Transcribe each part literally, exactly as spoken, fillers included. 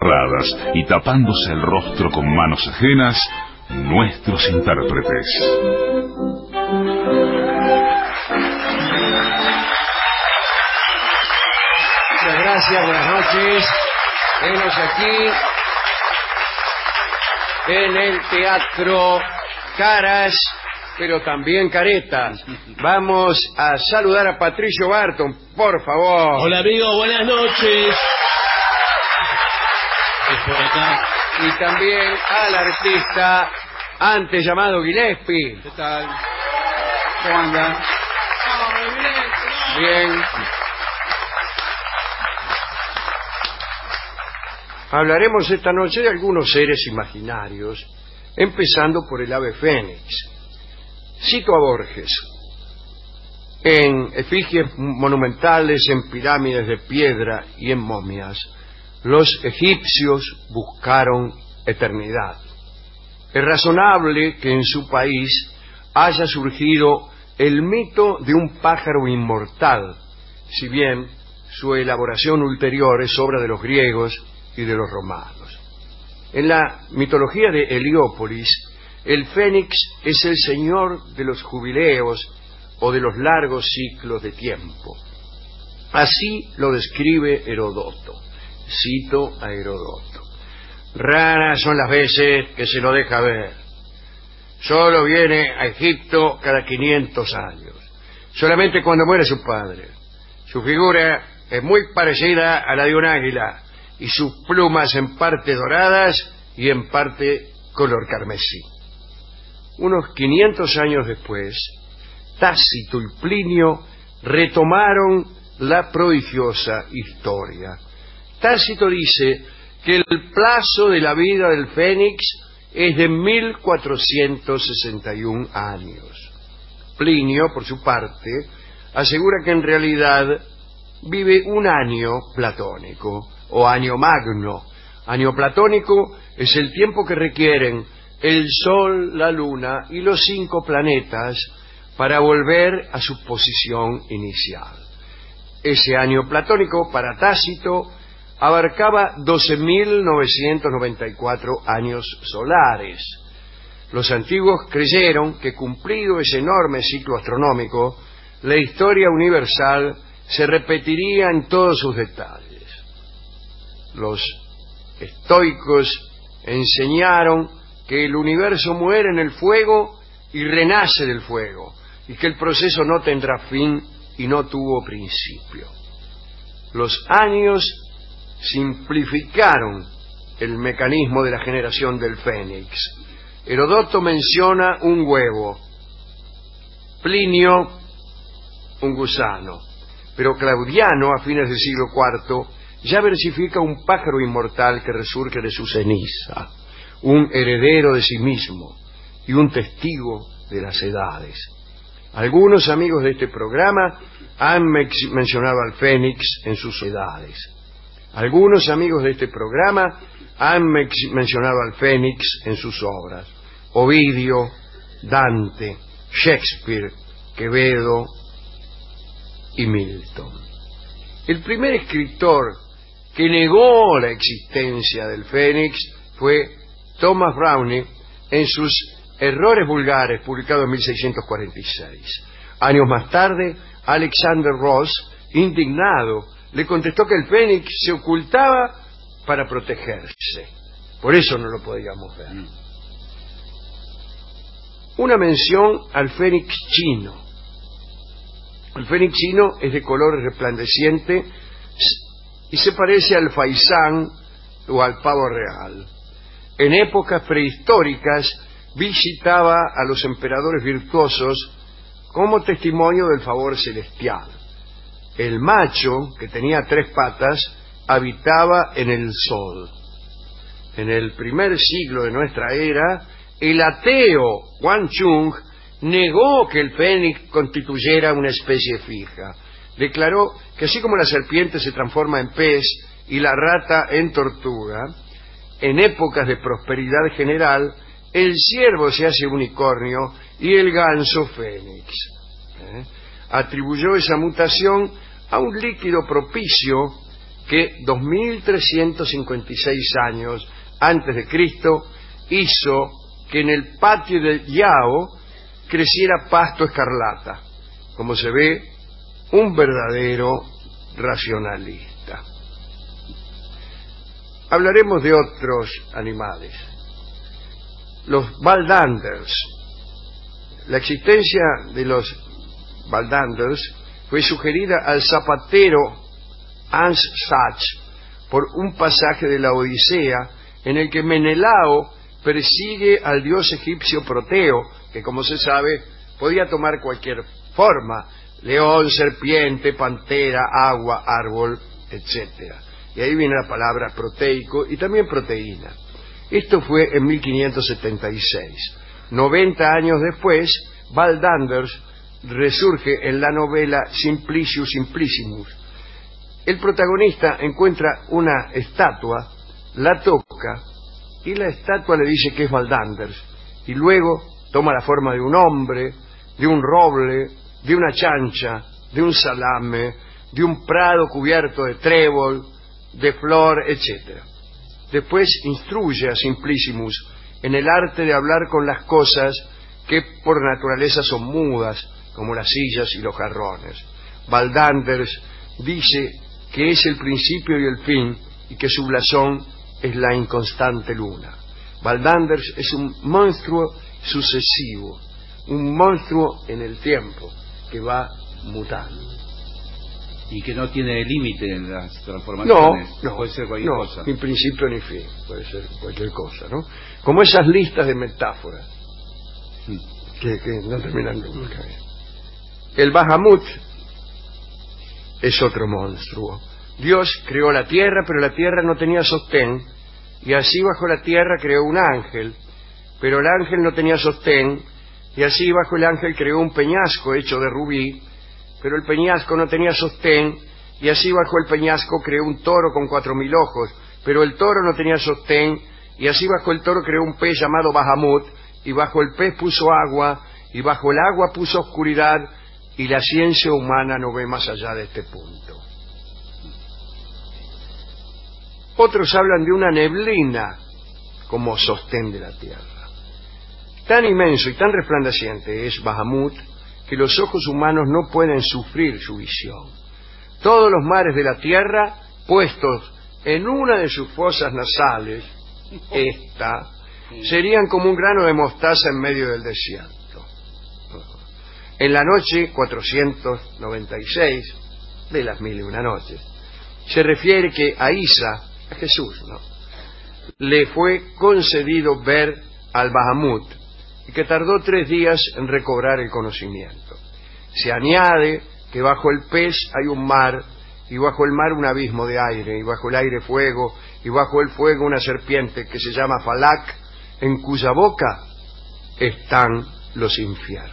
cerradas y tapándose el rostro con manos ajenas, nuestros intérpretes. Muchas gracias, buenas noches. Venos aquí en el Teatro Caras, pero también Caretas. Vamos a saludar a Patricio Barton, por favor. Hola, amigo, buenas noches. Es por acá. Y también al artista antes llamado Gillespie. ¿Qué tal? ¿Cómo andan? Bien. Hablaremos esta noche de algunos seres imaginarios, empezando por el ave fénix. Cito a Borges. En efigies monumentales, en pirámides de piedra y en momias, los egipcios buscaron eternidad. Es razonable que en su país haya surgido el mito de un pájaro inmortal, si bien su elaboración ulterior es obra de los griegos y de los romanos. En la mitología de Heliópolis, el fénix es el señor de los jubileos o de los largos ciclos de tiempo. Así lo describe Herodoto. Cito a Herodoto. Raras son las veces que se lo deja ver. Solo viene a Egipto cada quinientos años. Solamente cuando muere su padre. Su figura es muy parecida a la de un águila y sus plumas en parte doradas y en parte color carmesí. Unos quinientos años después, Tácito y Plinio retomaron la prodigiosa historia. Tácito dice que el plazo de la vida del fénix es de mil cuatrocientos sesenta y un años. Plinio, por su parte, asegura que en realidad vive un año platónico o año magno. Año platónico es el tiempo que requieren el Sol, la Luna y los cinco planetas para volver a su posición inicial. Ese año platónico, para Tácito, abarcaba doce mil novecientos noventa y cuatro años solares. Los antiguos creyeron que, cumplido ese enorme ciclo astronómico, la historia universal se repetiría en todos sus detalles. Los estoicos enseñaron que el universo muere en el fuego y renace del fuego, y que el proceso no tendrá fin y no tuvo principio. Los años simplificaron el mecanismo de la generación del fénix. Herodoto menciona un huevo, Plinio un gusano, pero Claudiano, a fines del siglo cuarto, ya versifica un pájaro inmortal que resurge de su ceniza, un heredero de sí mismo y un testigo de las edades. Algunos amigos de este programa han mencionado al fénix en sus edades. Algunos amigos de este programa han mencionado al fénix en sus obras. Ovidio, Dante, Shakespeare, Quevedo y Milton. El primer escritor que negó la existencia del fénix fue Thomas Browne en sus Errores vulgares, publicado en mil seiscientos cuarenta y seis. Años más tarde, Alexander Ross, indignado, le contestó que el fénix se ocultaba para protegerse. Por eso no lo podíamos ver. Una mención al fénix chino. El fénix chino es de color resplandeciente y se parece al faisán o al pavo real. En épocas prehistóricas visitaba a los emperadores virtuosos como testimonio del favor celestial. El macho, que tenía tres patas, habitaba en el sol. En el primer siglo de nuestra era, el ateo Wang Chung negó que el fénix constituyera una especie fija. Declaró que así como la serpiente se transforma en pez y la rata en tortuga, en épocas de prosperidad general, el ciervo se hace unicornio y el ganso fénix. ¿Eh? Atribuyó esa mutación a un líquido propicio que dos mil trescientos cincuenta y seis años antes de Cristo hizo que en el patio de Yao creciera pasto escarlata. Como se ve, un verdadero racionalista. Hablaremos de otros animales. Los Baldanders. La existencia de los Baldanders fue sugerida al zapatero Hans Sachs por un pasaje de la Odisea en el que Menelao persigue al dios egipcio Proteo, que como se sabe podía tomar cualquier forma: león, serpiente, pantera, agua, árbol, etcétera. Y ahí viene la palabra proteico y también proteína. Esto fue en mil quinientos setenta y seis. noventa años después, Baldanders resurge en la novela Simplicius Simplicimus. El protagonista encuentra una estatua, la toca y la estatua le dice que es Baldanders, y luego toma la forma de un hombre, de un roble, de una chancha, de un salame, de un prado cubierto de trébol, de flor, etcétera. Después instruye a Simplicimus en el arte de hablar con las cosas que por naturaleza son mudas, como las sillas y los jarrones. Baldanders dice que es el principio y el fin, y que su blasón es la inconstante luna. Baldanders es un monstruo sucesivo, un monstruo en el tiempo, que va mutando. Y que no tiene límite en las transformaciones. No, no, puede ser cualquier no, cosa. Ni principio ni fin, puede ser cualquier cosa, ¿no? Como esas listas de metáforas mm. que, que no terminan nunca. El Bahamut es otro monstruo. Dios creó la tierra, pero la tierra no tenía sostén, y así bajo la tierra creó un ángel, pero el ángel no tenía sostén, y así bajo el ángel creó un peñasco hecho de rubí, pero el peñasco no tenía sostén, y así bajo el peñasco creó un toro con cuatro mil ojos, pero el toro no tenía sostén, y así bajo el toro creó un pez llamado Bahamut, y bajo el pez puso agua, y bajo el agua puso oscuridad, y la ciencia humana no ve más allá de este punto. Otros hablan de una neblina como sostén de la tierra. Tan inmenso y tan resplandeciente es Bahamut que los ojos humanos no pueden sufrir su visión. Todos los mares de la tierra, puestos en una de sus fosas nasales, esta, serían como un grano de mostaza en medio del desierto. En la noche cuatrocientos noventa y seis de las mil y una noches, se refiere que a Isa, a Jesús, ¿no?, le fue concedido ver al Bahamut, y que tardó tres días en recobrar el conocimiento. Se añade que bajo el pez hay un mar, y bajo el mar un abismo de aire, y bajo el aire fuego, y bajo el fuego una serpiente que se llama Falak, en cuya boca están los infiernos.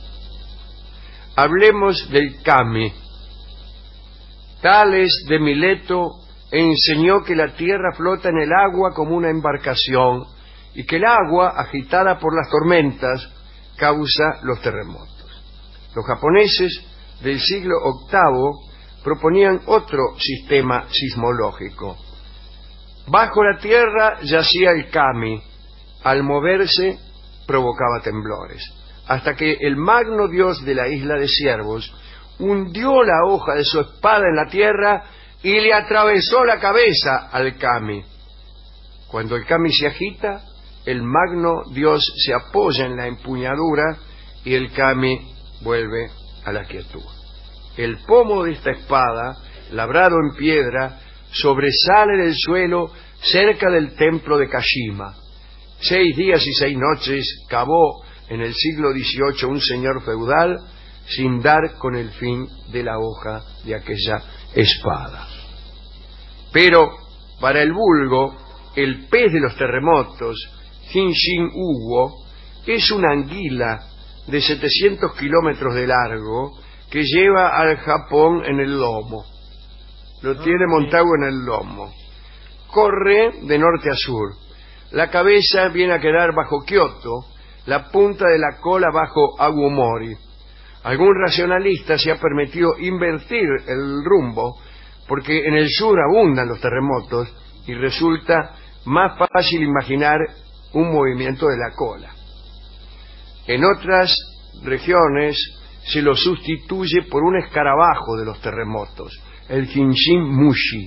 Hablemos del Kami. Tales de Mileto enseñó que la tierra flota en el agua como una embarcación, y que el agua, agitada por las tormentas, causa los terremotos. Los japoneses del siglo octavo proponían otro sistema sismológico. Bajo la tierra yacía el Kami, al moverse provocaba temblores, hasta que el magno dios de la isla de Ciervos hundió la hoja de su espada en la tierra y le atravesó la cabeza al Kami. Cuando el Kami se agita, el magno dios se apoya en la empuñadura y el Kami vuelve a la quietud. El pomo de esta espada, labrado en piedra, sobresale del suelo cerca del templo de Kashima. Seis días y seis noches cavó en el siglo dieciocho un señor feudal sin dar con el fin de la hoja de aquella espada. Pero para el vulgo, el pez de los terremotos, Hinshin Uwo, es una anguila de setecientos kilómetros de largo que lleva al Japón en el lomo. Lo tiene montado en el lomo. Corre de norte a sur. La cabeza viene a quedar bajo Kioto, la punta de la cola bajo Aomori. Algún racionalista se ha permitido invertir el rumbo porque en el sur abundan los terremotos y resulta más fácil imaginar un movimiento de la cola. En otras regiones se lo sustituye por un escarabajo de los terremotos, el Jinshin Mushi.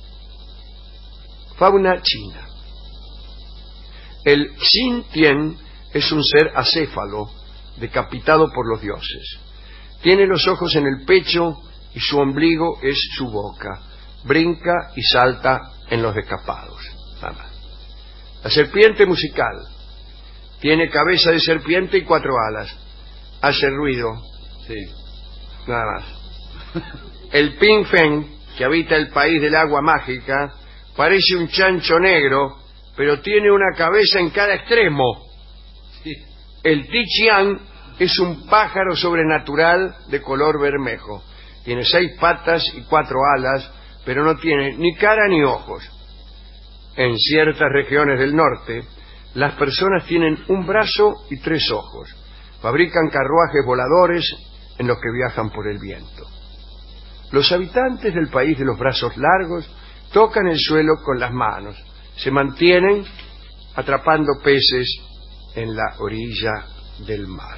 Fauna china. El Xin-Tien es un ser acéfalo, decapitado por los dioses. Tiene los ojos en el pecho y su ombligo es su boca. Brinca y salta en los descapados. Nada más. La serpiente musical. Tiene cabeza de serpiente y cuatro alas. Hace ruido. Sí. Nada más. El Ping Feng, que habita el país del agua mágica, parece un chancho negro, pero tiene una cabeza en cada extremo. Sí. El Ti Chiang es un pájaro sobrenatural de color bermejo. Tiene seis patas y cuatro alas, pero no tiene ni cara ni ojos. En ciertas regiones del norte, las personas tienen un brazo y tres ojos. Fabrican carruajes voladores en los que viajan por el viento. Los habitantes del país de los brazos largos tocan el suelo con las manos. Se mantienen atrapando peces en la orilla del mar.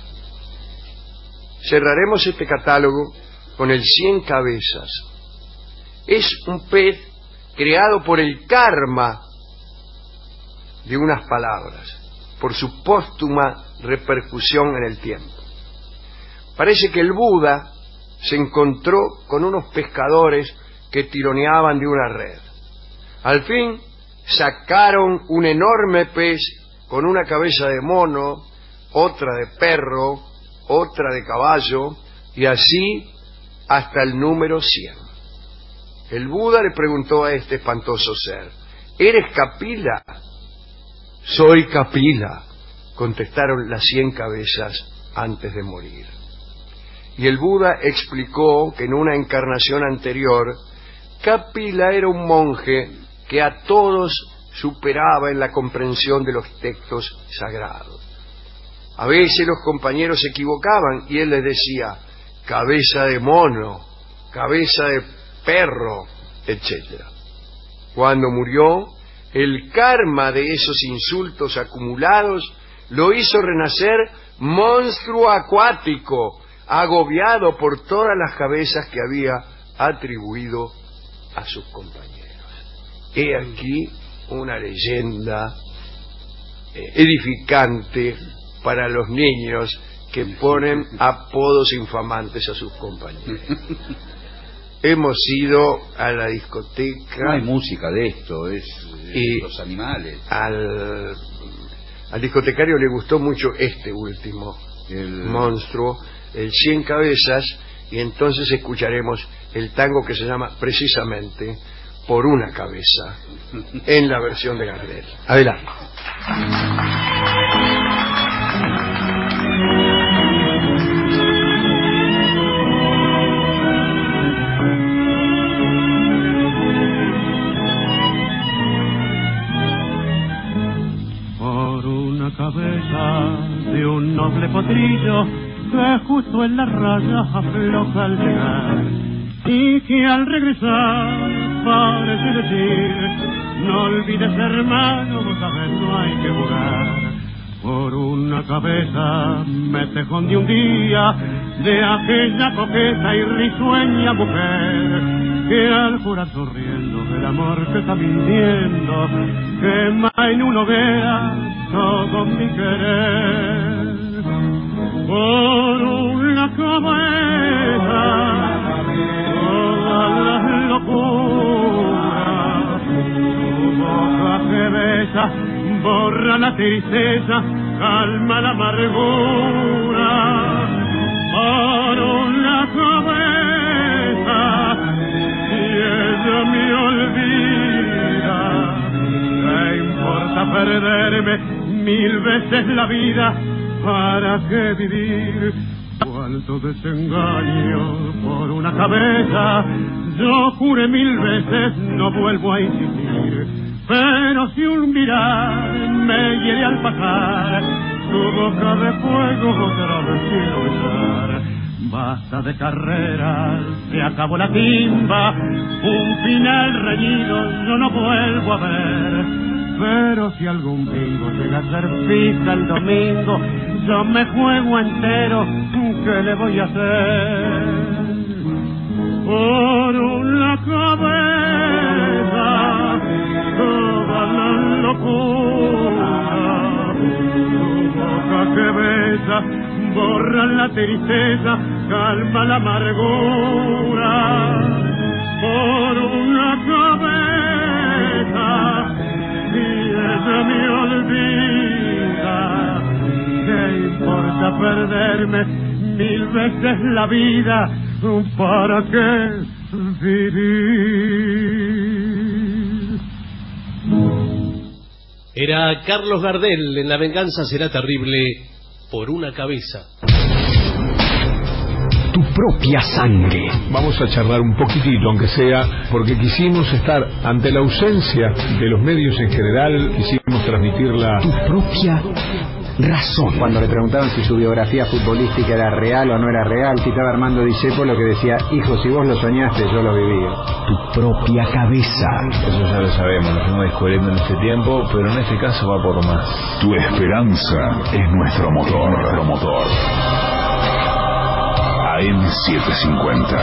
Cerraremos este catálogo con el cien cabezas. Es un pez creado por el karma de unas palabras, por su póstuma repercusión en el tiempo. Parece que el Buda se encontró con unos pescadores que tironeaban de una red. Al fin sacaron un enorme pez con una cabeza de mono, otra de perro, otra de caballo, y así hasta el número cien. El Buda le preguntó a este espantoso ser: ¿eres Kapila? Soy Kapila, contestaron las cien cabezas antes de morir. Y el Buda explicó que en una encarnación anterior, Kapila era un monje que a todos superaba en la comprensión de los textos sagrados. A veces los compañeros se equivocaban y él les decía: cabeza de mono, cabeza de perro, etcétera. Cuando murió, el karma de esos insultos acumulados lo hizo renacer monstruo acuático, agobiado por todas las cabezas que había atribuido a sus compañeros. He aquí una leyenda eh, edificante para los niños que ponen apodos infamantes a sus compañeros. Hemos ido a la discoteca. No hay música de esto, es, es y los animales. Al, al discotecario le gustó mucho este último, El monstruo, el cien cabezas, y entonces escucharemos el tango que se llama precisamente Por una cabeza, en la versión de Gardel. Adelante. Por una cabeza de un noble potrillo que justo en la raya afloja al llegar y que al regresar parece decir: no olvides, hermano, vos sabés, no hay que jugar. Por una cabeza me tejón de un día de aquella coqueta y risueña mujer que al jurar sonriendo el amor que está mintiendo quema en una hoguera todo mi querer. Por una cabeza todas las locuras, tu boca que besa borra la tristeza, calma la amargura. Por una cabeza, si ella me olvida, ¿qué importa perderme mil veces la vida? ¿Para qué vivir? Cuánto desengaño por una cabeza. Yo juré mil veces, no vuelvo a insistir. Pero si un mirar me hiere al pasar, tu boca de fuego otra vez quiero besar. Basta de carreras, se acabó la timba, un final reñido yo no vuelvo a ver. Pero si algún bingo llega a ser fija el domingo, yo me juego entero, ¿qué le voy a hacer? Por una cabeza, toda la locura, tu boca que besa, borra la tristeza, calma la amargura. Por una cabeza, y ella me olvida, ¿qué importa perderme mil veces la vida? ¿Para qué vivir? Era Carlos Gardel en La venganza será terrible, por una cabeza. Tu propia sangre. Vamos a charlar un poquitito, aunque sea, porque quisimos estar ante la ausencia de los medios en general, quisimos transmitirla. Tu propia razón. Cuando le preguntaban si su biografía futbolística era real o no era real, citaba Armando Discepolo que decía: hijo, si vos lo soñaste, yo lo viví. Tu propia cabeza. Eso ya lo sabemos, lo fuimos descubriendo en este tiempo, pero en este caso va por más. Tu esperanza es nuestro motor. Nuestro motor. A M setecientos cincuenta.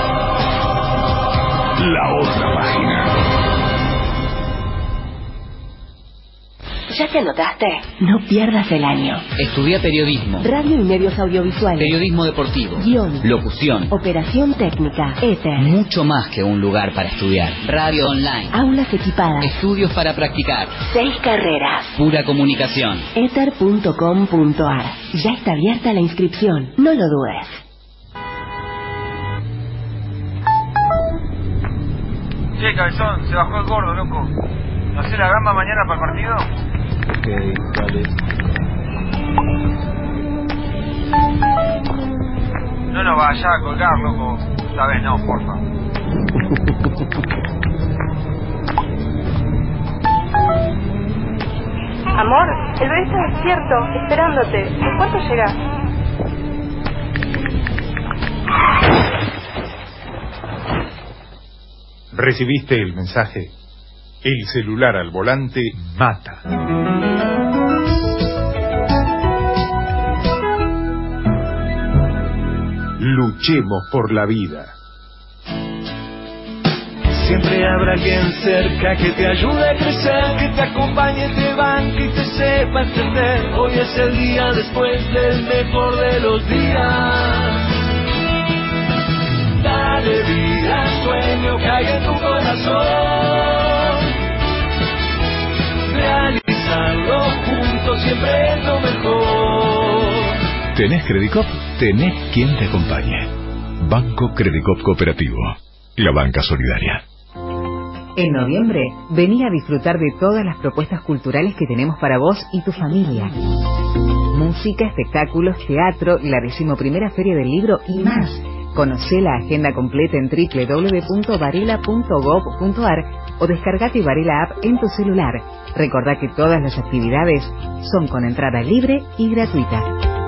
La otra página. ¿Ya te anotaste? No pierdas el año. Estudia periodismo, radio y medios audiovisuales, periodismo deportivo, guión, locución, operación técnica, éter. Mucho más que un lugar para estudiar. Radio online, aulas equipadas, estudios para practicar, seis carreras, pura comunicación. éter punto com punto ar. Ya está abierta la inscripción, no lo dudes. Che, cabezón, se bajó el gordo, loco. ¿No sé la gamba mañana para el partido? Ok, dale. No nos vayas a colgar, loco. Esta vez no, porfa. Amor, el bebé está despierto, esperándote. ¿En cuánto llegás? ¿Recibiste el mensaje? El celular al volante mata. Luchemos por la vida. Siempre habrá alguien cerca que te ayude a crecer, que te acompañe, te banque y te sepa entender. Hoy es el día después del mejor de los días. Dale vida al sueño que hay en tu corazón. Realizarlo juntos siempre es lo mejor. ¿Tenés Credicop? Tenés quien te acompañe. Banco Credicop Cooperativo. La banca solidaria. En noviembre, vení a disfrutar de todas las propuestas culturales que tenemos para vos y tu familia. Música, espectáculos, teatro, la decimoprimera Feria del Libro y más. Conocé la agenda completa en doble u doble u doble u punto varela punto gob punto ar o descargate Varela App en tu celular. Recordá que todas las actividades son con entrada libre y gratuita.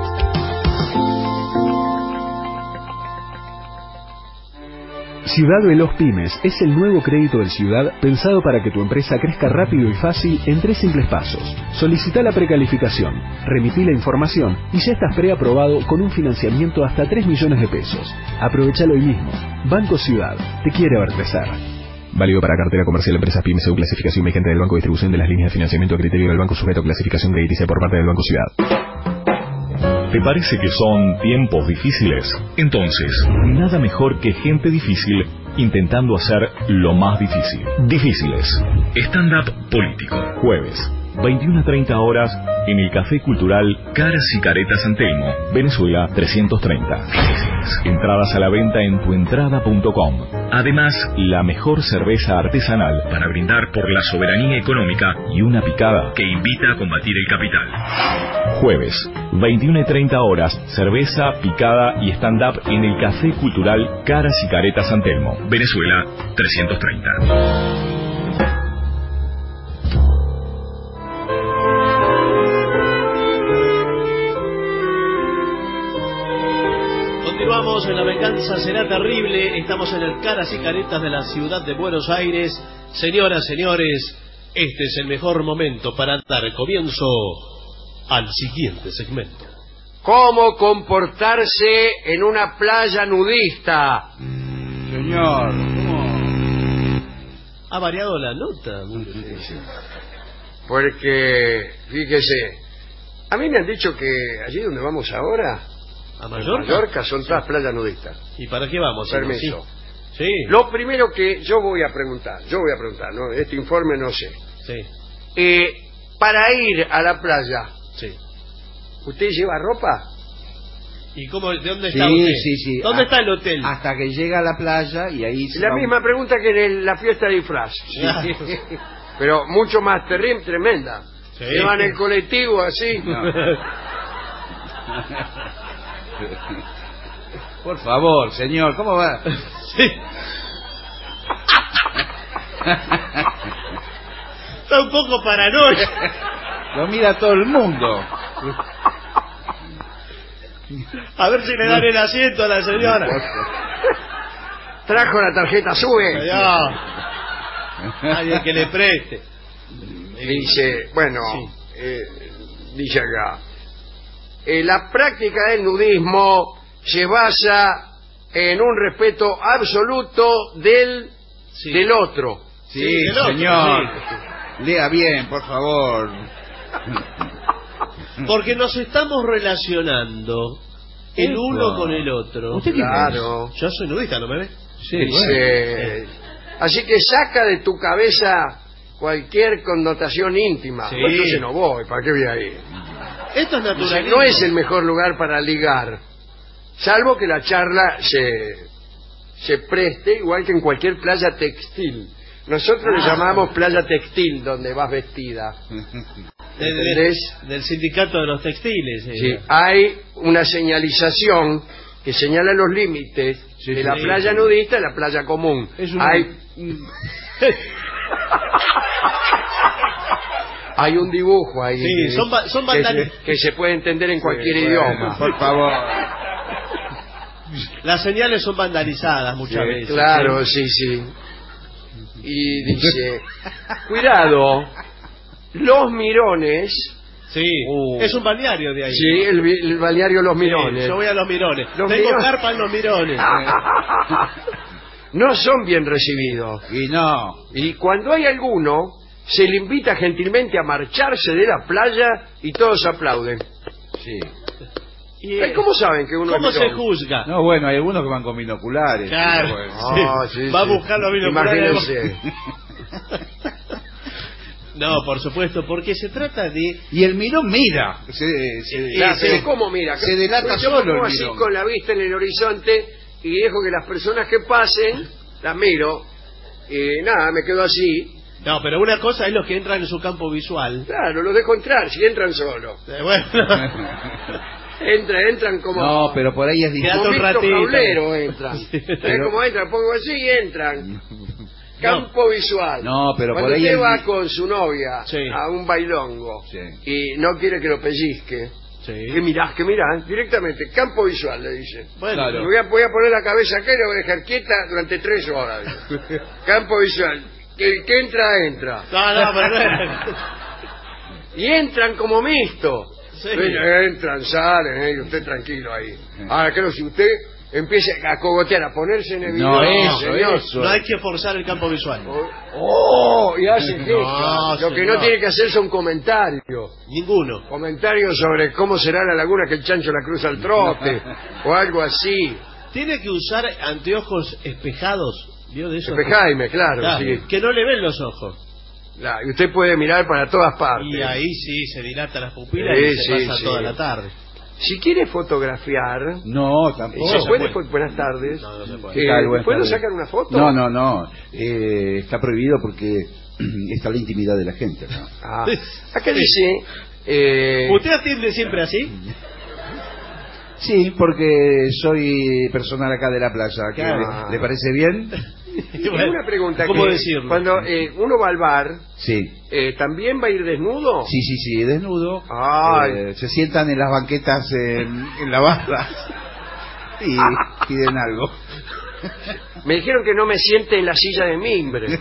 Ciudad Veloz Pymes es el nuevo crédito del Ciudad pensado para que tu empresa crezca rápido y fácil en tres simples pasos. Solicita la precalificación, remití la información y ya estás preaprobado con un financiamiento hasta tres millones de pesos. Aprovechalo hoy mismo. Banco Ciudad, te quiere ver crecer. Válido para cartera comercial, empresas pymes según clasificación vigente del Banco, distribución de las líneas de financiamiento a criterio del Banco sujeto a clasificación crediticia por parte del Banco Ciudad. ¿Te parece que son tiempos difíciles? Entonces, nada mejor que gente difícil intentando hacer lo más difícil. Difíciles. Stand-up político. Jueves, veintiuna a treinta horas, en el Café Cultural Caras y Caretas San Telmo, Venezuela trescientos treinta. Entradas a la venta en tuentrada punto com. Además, la mejor cerveza artesanal para brindar por la soberanía económica y una picada que invita a combatir el capital. Jueves, veintiuna y treinta horas, cerveza, picada y stand-up en el Café Cultural Caras y Caretas San Telmo, Venezuela trescientos treinta. Continuamos Continuamos en La Venganza Será Terrible. Estamos en el Caras y Caretas de la ciudad de Buenos Aires. Señoras, señores, este es el mejor momento para dar comienzo al siguiente segmento. ¿Cómo comportarse en una playa nudista? Señor, ¿cómo? Ha variado la nota. Porque, fíjese, a mí me han dicho que allí donde vamos ahora, ¿A Mallorca? en Mallorca, son todas playas nudistas. ¿Y para qué vamos? Permiso. Sí. Sí. Lo primero que yo voy a preguntar, yo voy a preguntar, ¿no? Este informe no sé. Sí. Eh, para ir a la playa, Sí. ¿usted lleva ropa? ¿Y cómo, de dónde Sí, está usted? sí, sí. ¿Dónde Ah, está el hotel? Hasta que llega a la playa y ahí... se La va- misma pregunta que en el- la fiesta de disfraz. Pero mucho más terrible, tremenda. Sí. Llevan el colectivo así. No. Por favor, señor, ¿cómo va? Sí. Está un poco paranoico. Lo mira todo el mundo. A ver si le dan el asiento a la señora. Trajo la tarjeta, sube. No. Nadie que le preste. Dice, bueno, Sí. eh, dice acá, eh, la práctica del nudismo se basa en un respeto absoluto del, Sí. del otro. Sí, Sí, del otro, señor. Lea bien, por favor. Porque nos estamos relacionando el Epa. uno con el otro. ¿Usted quién Claro. Yo soy nudista, ¿no me ve? Sí, Dice, así que saca de tu cabeza cualquier connotación íntima. Sí. Pues entonces no voy, ¿para qué voy a ir? Esto es Dice, naturalismo. no es el mejor lugar para ligar, salvo que la charla se, se preste igual que en cualquier playa textil. Nosotros le Ah. llamamos playa textil, donde vas vestida. De- de- ¿Entendés? del sindicato de los textiles. eh. Sí, hay una señalización que señala los límites Sí, de sí, la sí. playa nudista y la playa común. Es una- Hay... hay un dibujo ahí Sí, que, son va- son que vandali- se, que se puede entender en cualquier Sí, idioma. bueno, por favor. Las señales son vandalizadas muchas Sí, veces. claro, ¿sí? sí, sí. Y dice, cuidado, los mirones, Sí, Uh. es un balneario de ahí. sí, el, vi- el balneario Los Sí, Mirones, yo voy a los mirones. Los Tengo mirones. carpa en los mirones. no son bien recibidos. Y no. Y cuando hay alguno, se le invita gentilmente a marcharse de la playa y todos aplauden. Sí. Y, Eh, ¿Cómo saben que uno ¿Cómo es se mirón? juzga? No, bueno, hay algunos que van con binoculares. Claro. Bueno. Ah, sí, Va a sí. buscar los binoculares. Imagínense. No, por supuesto, porque se trata de... Y el mirón mira. Se, se- Claro, se- pero ¿cómo mira? Se delata Pues yo solo me pongo el así mirón. con la vista en el horizonte y dejo que las personas que pasen las miro y nada, me quedo así. No, pero una cosa es los que entran en su campo visual. Claro, los dejo entrar, si entran solos. Eh, Bueno, Entran, entran como... No, pero por ahí es Quédate como un Víctor ratito. Jaulero entran. Sí. ¿Ves cómo entran? Pongo así y entran. Campo visual. No, pero Cuando por ahí usted el- va con su novia Sí. a un bailongo Sí. y no quiere que lo pellizque, sí. ¿qué mirás? ¿Qué mirás? Directamente, campo visual, le dice. Bueno, Claro. Le voy a, voy a poner la cabeza acá y la voy a dejar quieta durante tres horas. dice. Campo visual. Que el que entra, entra. no, no, pero no. Y entran como mixto. Sí. Ven, entran, salen, eh, y usted tranquilo ahí. Ahora, claro, si usted empieza a cogotear, a ponerse en evidencia, No, eso, señor. eso. No hay que forzar el campo visual. ¡Oh! Y hace gestos. No, Lo que señor. no tiene que hacer son comentarios. Ninguno. Comentarios sobre cómo será la laguna que el chancho la cruza al trote. O algo así. Tiene que usar anteojos espejados. ¿Vio de eso? Espejaime, claro, Claro, sí. que no le ven los ojos. Claro, y usted puede mirar para todas partes. Y ahí sí se dilatan las pupilas Sí, y se sí, pasa sí. toda la tarde. Si quiere fotografiar... No, tampoco. ¿Se puede? fo- Buenas tardes. No, no se puede. ¿Qué tal? Eh, Buenas ¿Puedo tardes. sacar una foto? No, no, no. Eh, está prohibido porque está la intimidad de la gente, ¿no? Ah, acá dice... eh, ¿Usted atiende siempre así? Sí, porque soy personal acá de la playa. ¿Qué Claro. le, le parece bien? y una pregunta. ¿Cómo que decirlo? Cuando eh, uno va al bar, Sí. eh, ¿también va a ir desnudo? Sí, sí, sí, desnudo. Ay. Eh, se sientan en las banquetas en, en la barra. Y piden algo. Me dijeron que no me siente en la silla de mimbre.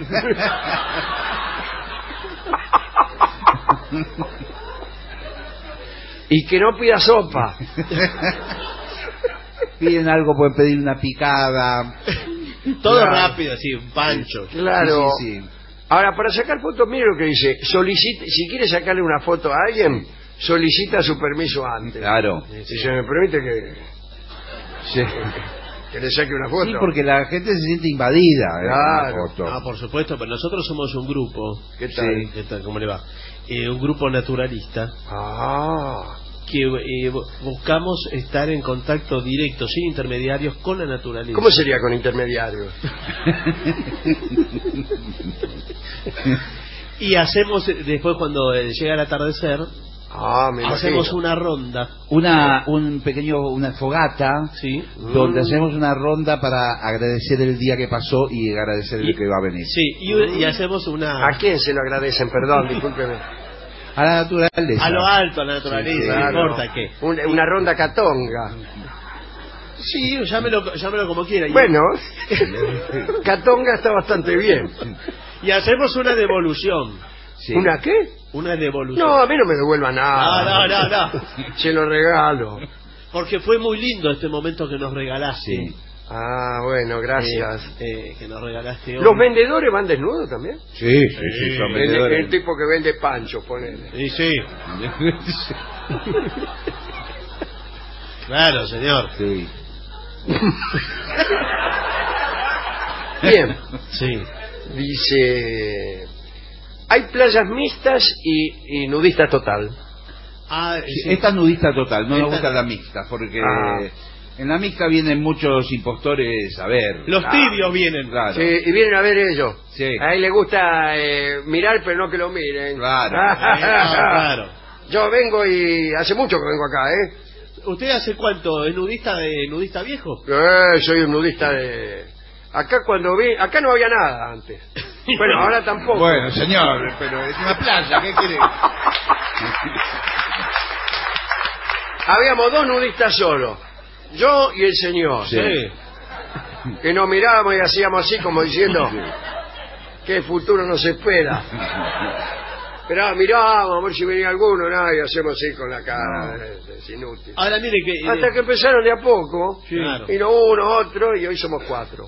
Y que no pida sopa. Piden algo, pueden pedir una picada. Todo Claro. rápido, así, un pancho. Claro. Sí, sí, sí. Ahora, para sacar fotos, mire lo que dice. Solicite, si quiere sacarle una foto a alguien, solicita su permiso antes. Claro. Si se me permite que, Sí. que le saque una foto. Sí, porque la gente se siente invadida. eh, Claro. con la foto. Ah, por supuesto, pero nosotros somos un grupo. ¿Qué tal? Sí, ¿qué tal? ¿Cómo le va? Eh, un grupo naturalista Ah. que eh, bu- buscamos estar en contacto directo, sin intermediarios, con la naturaleza. ¿Cómo sería con intermediarios? Y hacemos, eh, después cuando eh, llega el atardecer, Ah, me hacemos imagino. una ronda. Una, un pequeño, una fogata, Sí. donde Mm. hacemos una ronda para agradecer el día que pasó y agradecer el Y- que va a venir. Sí, y, y hacemos una... ¿A quién se lo agradecen? Perdón, discúlpeme. A la naturaleza. A lo alto, a la naturaleza, Sí, sí, no claro. importa qué. Una, una ronda catonga. Sí, llámelo, llámelo como quiera. Y, Bueno, catonga está bastante bien. y hacemos una devolución. Sí. ¿Una qué? Una devolución. No, a mí no me devuelva nada. no, no, no, no. Se lo regalo. Porque fue muy lindo este momento que nos regalaste. Sí. Ah, bueno, gracias. Eh, eh, que nos regalaste hoy. ¿Los vendedores van desnudos también? Sí, sí, sí, son El, vendedores. el tipo que vende pancho, ponele. Sí, sí. Claro, señor. Sí. Bien, Sí. dice... Hay playas mixtas y, y nudista total. Ah, Sí, sí. esta es nudista total, no Esta- nos gusta la mixta, porque Ah. en la mixta vienen muchos impostores a ver. Los Ah, tibios vienen. Claro. Sí, y vienen a ver ellos. Sí. A él le gusta eh, mirar, pero no que lo miren. Claro. Ah, claro. Yo vengo y hace mucho que vengo acá, ¿eh? ¿Usted hace cuánto? ¿Es nudista de nudista viejo? Eh, soy un nudista de... Acá cuando vi... Acá no había nada antes. Bueno, ahora tampoco. Bueno, señor, pero es una playa, ¿qué quiere? Habíamos dos nudistas solos. Yo y el señor. Sí. Que nos mirábamos y hacíamos así como diciendo que el futuro nos espera. Pero mirábamos a ver si venía alguno, nada, y hacemos así con la cara. No. Es, es inútil. Ahora mire que... Hasta que empezaron de a poco. Sí. Claro. Y no uno, otro, y hoy somos cuatro.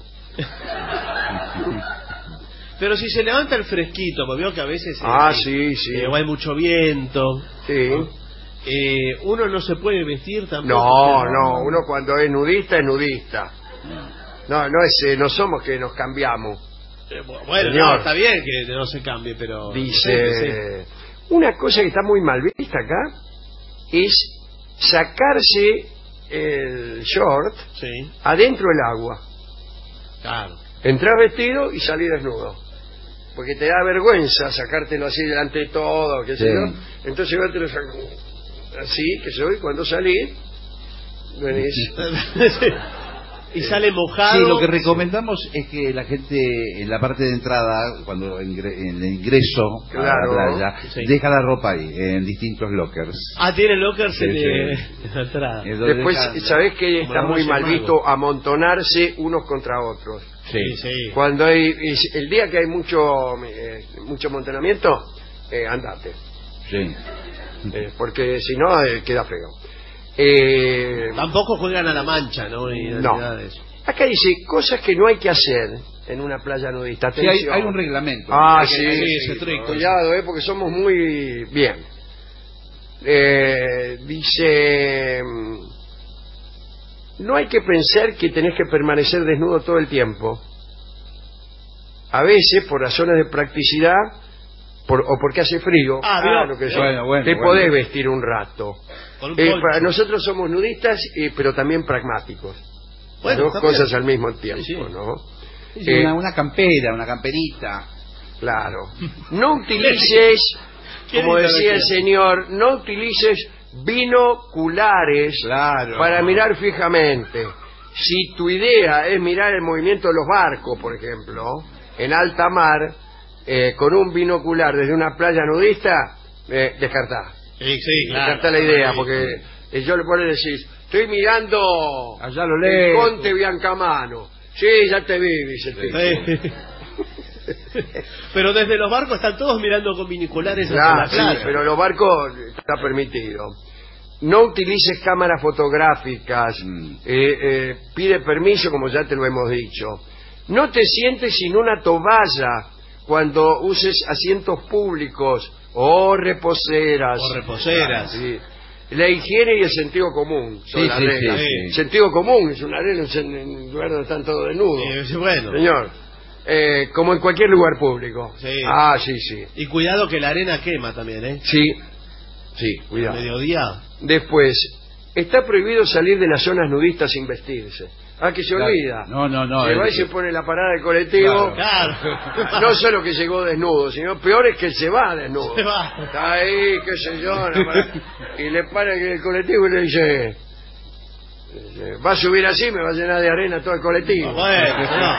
Pero si se levanta el fresquito, porque veo que a veces... eh, Ah, eh, sí, sí. eh, o hay mucho viento. Sí. Eh, uno no se puede vestir tampoco. No, no, uno cuando es nudista es nudista. No, no es, eh, no somos que nos cambiamos. Eh, bueno, Señor. no, está bien que no se cambie, pero... Dice, una cosa que está muy mal vista acá es sacarse el short Sí, adentro del agua. claro. Entrar vestido y salir desnudo. Porque te da vergüenza sacártelo así delante de todo, qué sé Sí. yo. Entonces yo te lo saco así, que soy, cuando salí, venís. Y sale mojado. Sí, lo que recomendamos es que la gente en la parte de entrada, cuando ingre- en el ingreso Claro. a la playa, Sí. deja la ropa ahí, en distintos lockers. Ah, tiene lockers Sí, en, sí. eh, en la entrada. Es donde Después, deja- ¿sabés que Como está la muy Reyes mal Magos. visto amontonarse unos contra otros? Sí. Sí, sí. Cuando hay, y el día que hay mucho eh, mucho amontonamiento, eh, andate. Sí. Eh, porque si no, eh, queda feo. Eh, Tampoco juegan a la mancha, ¿no? Y No. nada de eso. acá dice, cosas que no hay que hacer en una playa nudista. Sí, hay, Atención. hay un reglamento. Ah, Hay que- sí, hay que sí, ser estricto. cuidado, eh, porque somos muy bien. Eh, dice, mm, no hay que pensar que tenés que permanecer desnudo todo el tiempo. A veces, por razones de practicidad, por, o porque hace frío, Ah, ¿vio? lo que sea, Bueno, bueno, te bueno. podés vestir un rato. Con un Eh, poncho. para nosotros somos nudistas, eh, pero también pragmáticos. Bueno, Dos está cosas bien. al mismo tiempo, Sí, sí. ¿no? Sí, Eh, una, una campera, una camperita. Claro. No utilices, Qué como lindo decía el decía. señor, no utilices binoculares Claro. para mirar fijamente. Si tu idea es mirar el movimiento de los barcos, por ejemplo, en alta mar, eh, con un binocular desde una playa nudista, eh, descartá. Sí, sí, claro. Descartá la idea, Sí, porque Y yo le puedo decir, estoy mirando allá lo el leo. Conte Biancamano. Sí, ya te vi, dice el tipo. Pero desde los barcos están todos mirando con binoculares hacia Claro, la playa. sí, pero los barcos está permitido. No utilices cámaras fotográficas, Mm. eh, eh, pide permiso, como ya te lo hemos dicho. No te sientes sin una toalla cuando uses asientos públicos o reposeras. O reposeras. Sí. La higiene y el sentido común son Sí, las sí, reglas. sí, sí. Sentido común es una regla en un lugar donde están todos desnudos. Sí, bueno. Señor, eh, como en cualquier lugar público. Sí. Ah, sí, sí. Y cuidado que la arena quema también, ¿eh? Sí, sí, A cuidado. mediodía. Después, está prohibido salir de las zonas nudistas sin vestirse. Ah, que se Claro. olvida. No, no, no. Se va y el- se pone en la parada del colectivo. Claro. No solo que llegó desnudo, sino peor es que se va desnudo. Se va. Está ahí, qué sé yo, en la parada, y le para el colectivo y le dice, dice, va a subir así, me va a llenar de arena todo el colectivo. Bueno,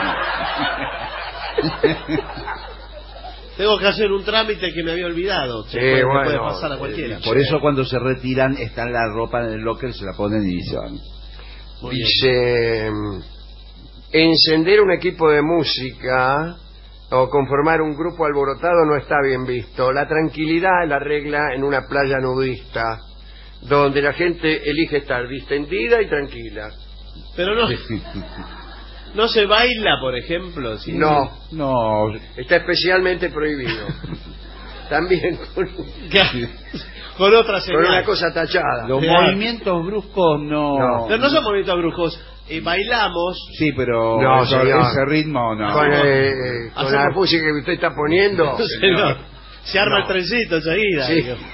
no. Tengo que hacer un trámite que me había olvidado. Sí, Se puede, bueno, puede pasar a cualquiera. eh, Por eso cuando se retiran están la ropa en el locker, se la ponen y se van. Muy bien. Dice, encender un equipo de música o conformar un grupo alborotado no está bien visto. La tranquilidad es la regla en una playa nudista, donde la gente elige estar distendida y tranquila. Pero no, no se baila, por ejemplo. ¿Sí? No, No, está especialmente prohibido. También con, Con otra con una señal. cosa tachada. los Claro. movimientos bruscos no. No. Pero no son movimientos brujos. Eh, bailamos. Sí, pero No, eso- señor. ese ritmo no. Con, eh, eh, con la Hacemos- música que usted está poniendo. Señor, se arma No. el trencito enseguida. Sí. digo.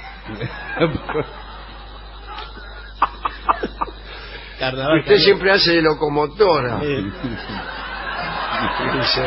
Carnaval, Usted carnaval. siempre hace de locomotora. Eh, Dice,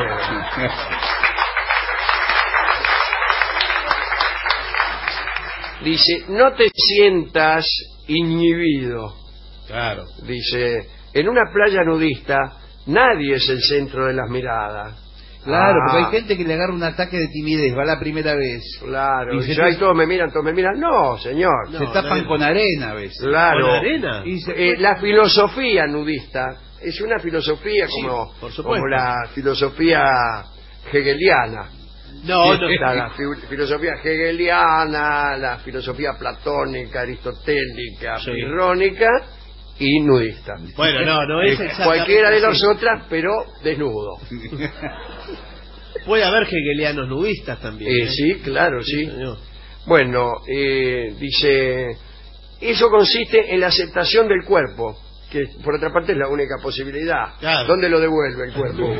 dice, no te sientas inhibido. claro. Dice, en una playa nudista nadie es el centro de las miradas. Claro, Ah, porque hay gente que le agarra un ataque de timidez, va la primera vez. Claro, Y y se ya ahí te- todos me miran, todos me miran. No, señor. No, se tapan nadie- con arena a veces. Claro. ¿Con arena? Y se- Eh, la filosofía nudista es una filosofía Sí, como, por supuesto. como la filosofía hegeliana. No, no. Está la fi- filosofía hegeliana, la filosofía platónica, aristotélica, Sí. pirrónica y nudista. Bueno, no, no es Eh, exactamente cualquiera de así. las otras, pero desnudo. Puede haber hegelianos nudistas también. Eh, ¿eh? sí, claro, sí. señor. Bueno, eh, dice, eso consiste en la aceptación del cuerpo, que por otra parte es la única posibilidad. Claro. ¿Dónde lo devuelve el cuerpo?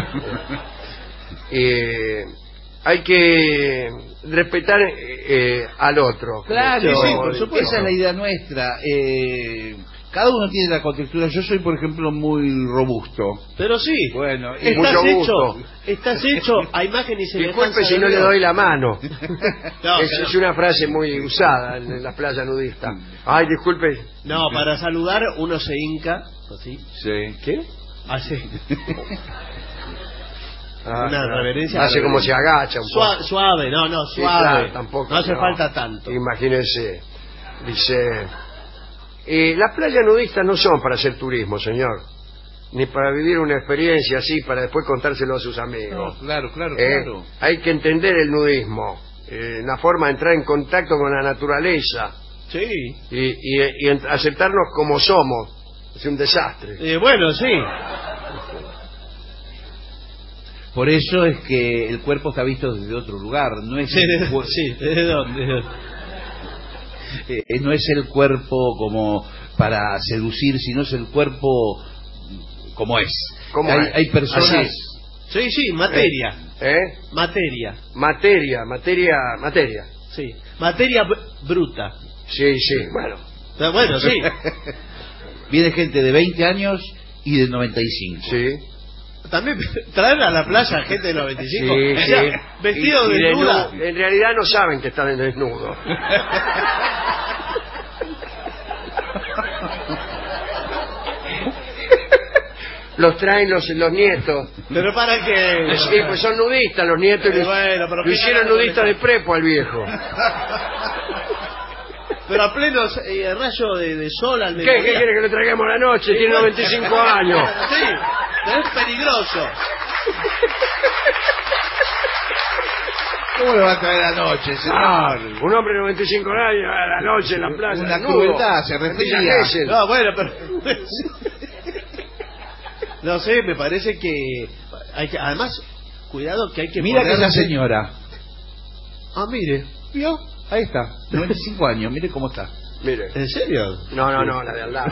Eh, hay que respetar eh, al otro. Claro, Sí, sí, por supuesto. esa es la idea nuestra. Eh, cada uno tiene la contextura. Yo soy, por ejemplo, muy robusto. Pero sí. Bueno, y- Estás mucho hecho, gusto. estás hecho a imagen y semejanza. Disculpe si de no le Dios. doy la mano. No, es, pero- es una frase muy usada en, en la playa nudista. Ay, disculpe. No, para saludar uno se hinca, así. sí. ¿Qué? Hace Ah, una no. reverencia. Hace como se agacha un poco. Suave, suave, no, no, Sí, suave. claro, tampoco. no hace no. falta tanto. Imagínese. Dice, eh, las playas nudistas no son para hacer turismo, señor. Ni para vivir una experiencia así, para después contárselo a sus amigos. No, claro, claro, Eh, claro. Hay que entender el nudismo. Eh, una forma de entrar en contacto con la naturaleza. Sí. Y, y- y en- aceptarnos como somos. Es un desastre. Eh, bueno, sí. Por eso es que el cuerpo está visto desde otro lugar. No es, Sí, el, de- cu- sí, ¿de dónde? eh, no es el cuerpo como para seducir, sino es el cuerpo como es. ¿Cómo hay, es? hay personas... Así. Sí, sí, materia. ¿Eh? Materia. Materia, materia, materia. Sí. Materia br- bruta. Sí, sí, bueno. Pero bueno, sí. Viene gente de veinte años y de noventa y cinco. Sí. También traer a la playa gente de los veinticinco. Sí, O sea, sí. vestido Y- y de desnuda. desnudo. En realidad no saben que están desnudos. Los traen los, los nietos. Pero para que... Sí, pues son nudistas los nietos. y Eh, lo- bueno, pero lo ¿qué hicieron carajo nudista le- de prepo al viejo. Pero a pleno eh, rayo de, de sol al ¿Qué, mediodía. ¿Qué quiere que le traigamos la noche? Tiene noventa y cinco años. Sí, pero es peligroso. ¿Cómo le va a traer la noche, señor? Ah, un hombre de noventa y cinco años a la noche en la playa. Una desnudo. crueldad, se refría. No, bueno, pero... No sé, me parece que... hay que además, cuidado que hay que Mira ponerse... que esa señora. Ah, mire. ¿Vio? Ahí está, noventa y cinco años, mire cómo está. Mire. ¿En serio? No, no, no, la de al lado.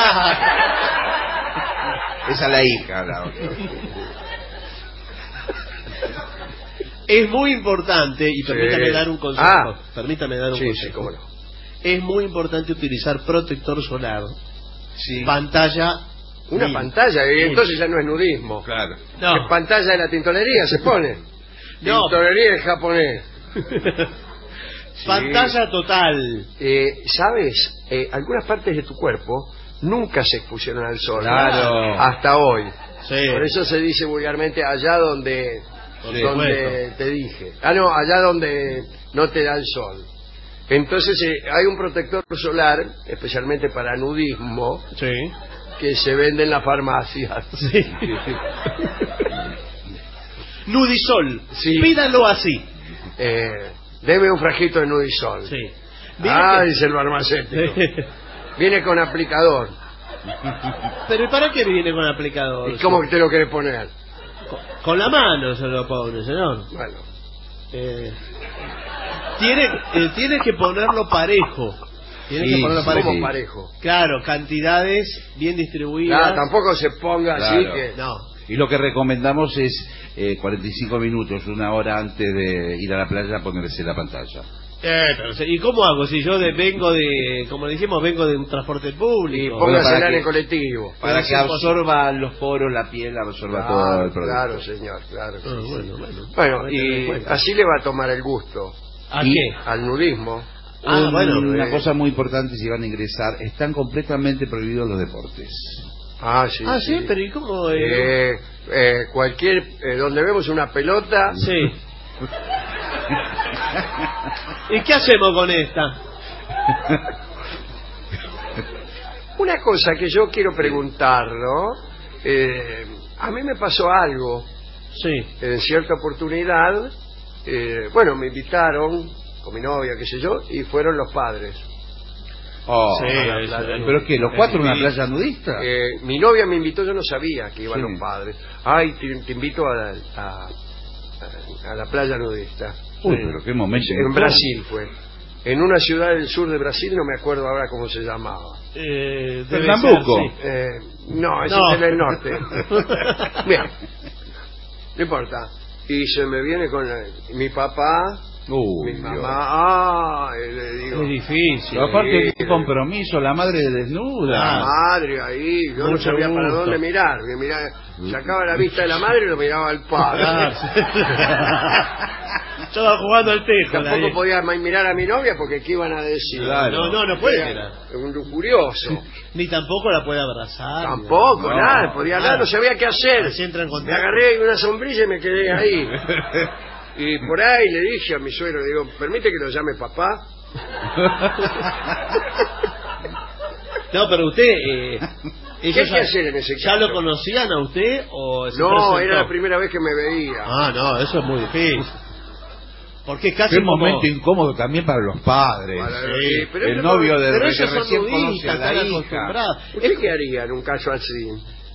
Ah. Esa es la hija, la otra. Es muy importante, y permítame Sí. dar un consejo. Ah. Permítame dar un Sí, consejo. sí, cómo no. Es muy importante utilizar protector solar. Sí. Pantalla. Una mil. pantalla, y Mil. entonces ya no es nudismo. Claro. No. Es pantalla de la tintorería, se pone. No. Tintorería en japonés. Sí. Pantalla total. Eh, ¿Sabes? Eh, algunas partes de tu cuerpo nunca se expusieron al sol. Claro. Hasta hoy. Sí. Por eso se dice vulgarmente allá donde, Por donde te dije. Ah, no, allá donde no te da el sol. Entonces eh, hay un protector solar, especialmente para nudismo, Sí. que se vende en las farmacias. Sí. Nudisol. Sí. Pídalo así. Eh, deme un frasquito de nudisol. Sí. Ah, que... dice el farmacéutico. Viene con aplicador. Pero ¿y para qué viene con aplicador? ¿Y cómo que te lo querés poner? Con, con la mano se lo pone, señor. Bueno. Eh, tiene, eh, tiene que ponerlo parejo. Tiene Sí, que ponerlo sí, parejo. ¿Cómo parejo? Claro, cantidades bien distribuidas. Ah, tampoco se ponga así Claro. que... No. Y lo que recomendamos es eh, cuarenta y cinco minutos, una hora antes de ir a la playa, ponerse la pantalla. Eh, pero, ¿y cómo hago? Si yo de, vengo de, como dijimos, vengo de un transporte Y público. póngasela para en que- el colectivo. Para Pero que sí, absorba los poros, la piel, absorba todo Claro, el producto. claro, señor, claro. Ah, bueno, bueno. Bueno, Voy a tener en y cuenta. así le va a tomar el gusto ¿A y- qué? al nudismo. Ah, Un- bueno, una eh. cosa muy importante si van a ingresar, están completamente prohibidos los deportes. Ah, sí. Ah, sí, pero ¿y cómo? Eh? Eh, eh, cualquier... eh, donde vemos una pelota... Sí. ¿Y qué hacemos con esta? Una cosa que yo quiero preguntarlo, eh, a mí me pasó algo Sí. en cierta oportunidad, eh, bueno, me invitaron con mi novia, qué sé yo, y fueron los padres. Oh, Sí, a la eso playa. es- ¿Pero qué? ¿Los es cuatro en una difícil. playa nudista? Eh, mi novia me invitó, yo no sabía que iban Sí. los padres. Ay, te, te invito a, a, a la playa nudista. Uy, pero qué momento. En Brasil fue. En una ciudad del sur de Brasil, no me acuerdo ahora cómo se llamaba. Eh, debe Pernambuco. ser, sí. Eh, no, ese No. es en el norte. Bien, no importa. Y se me viene con la- mi papá, Uy, mi Dios. mamá, ah, y le digo, Es difícil. Pero aparte, Sí. qué compromiso, la madre desnuda. la madre ahí, yo no Mucho sabía para gusto. dónde mirar. porque miraba- sacaba la vista de la madre y lo miraba al padre. Estaba jugando al tejo. la Tampoco vieja. podía más mirar a mi novia porque qué iban a decir. Claro. No, no, no puede Era mirar. un lujurioso. Ni tampoco la puede abrazar. Tampoco, No, nada, podía hablar, nada. no sabía qué hacer. Así entra en Me contacto. agarré una sombrilla y me quedé ahí. Y por ahí le dije a mi suegro, le digo, ¿permite que lo llame papá? No, pero usted... Eh, ¿Qué ellos hay que ya- hacer en ese ¿Ya caso? lo conocían a usted o se No, presentó? era la primera vez que me veía. Ah, no, eso es muy difícil. Porque es casi Qué como... momento incómodo también para los padres. Para- Sí, sí, pero el eso novio no- de Pero que ellos son recién conoce a nudistas, la están hija. acostumbrados. ¿Usted qué haría en un caso así?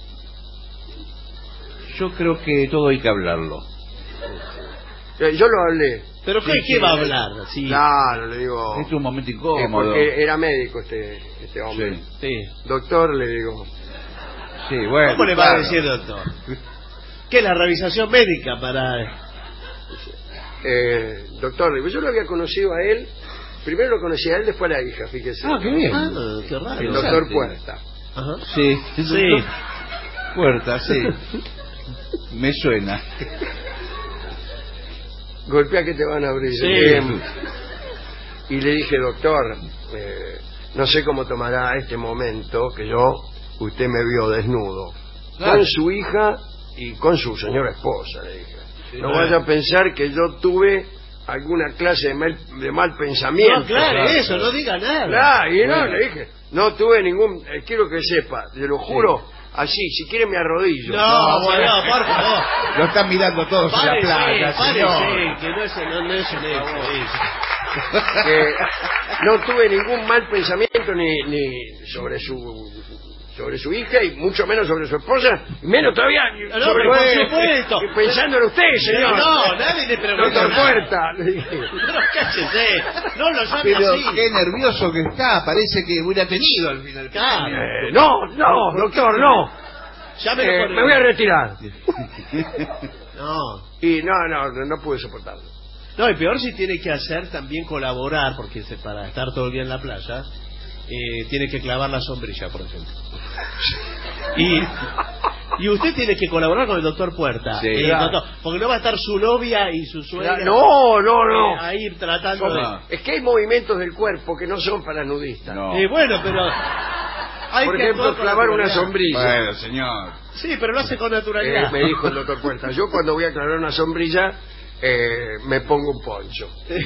Yo creo que todo hay que hablarlo. Eh, Yo lo hablé. ¿Pero qué, Sí, qué sí, va a eh, hablar? Sí. Claro, le digo. Este es un momento eh, incómodo. porque era médico este, este hombre. Sí. Sí. Doctor, le digo. Sí, bueno. ¿Cómo le va a claro. decir, doctor? ¿Qué es la revisación médica para...? Eh, doctor, le digo, yo lo había conocido a él. Primero lo conocí a él, después a la hija, fíjese. Ah, qué bien. Ah, qué raro. El doctor Interesante. Puerta. Ajá. Sí, Sí. Puerta, sí. Me suena. Golpea que te van a abrir. Sí. Eh, y le dije, doctor, eh, no sé cómo tomará este momento que yo, usted me vio desnudo. Claro. Con su hija y con su señora esposa, le dije. Sí, no claro. vaya a pensar que yo tuve alguna clase de mal, de mal pensamiento. No, claro, eso, no diga nada. Claro, y no, Bueno. le dije, no tuve ningún, eh, quiero que sepa, te lo juro, sí. Así, si quiere me arrodillo. No, bueno, por favor. Lo están mirando todos Párese, en la playa, párese, señor. que no es, no, no es un hecho eso. Que no tuve ningún mal pensamiento ni, ni sobre su sobre su hija y mucho menos sobre su esposa, y menos todavía no, sobre pero por usted, supuesto. pensando en usted, señor. No, nadie le preguntó Doctor nada. Puerta. Pero cállese, no lo llame Pero así. qué nervioso que está, parece que hubiera tenido al final. Claro. Eh, no, no, doctor, no. Llámelo Eh, por- me voy a retirar. No. Y no, no, no pude soportarlo. No, y peor si tiene que hacer también colaborar, porque se- para estar todo el día en la playa, eh, tiene que clavar la sombrilla, por ejemplo. Y, y usted tiene que colaborar con el doctor Puerta. Sí, eh, claro. doctor, porque no va a estar su novia y su suegra. No, no, no. eh, ahí tratando ¿Cómo? de... Es que hay movimientos del cuerpo que no son para nudistas. Eh, bueno, pero... hay Por que ejemplo, actuar con clavar una naturalidad. sombrilla. Bueno, señor. Sí, pero lo hace con Eh, naturalidad. me dijo el doctor Puerta, yo cuando voy a clavar una sombrilla eh, me pongo un poncho.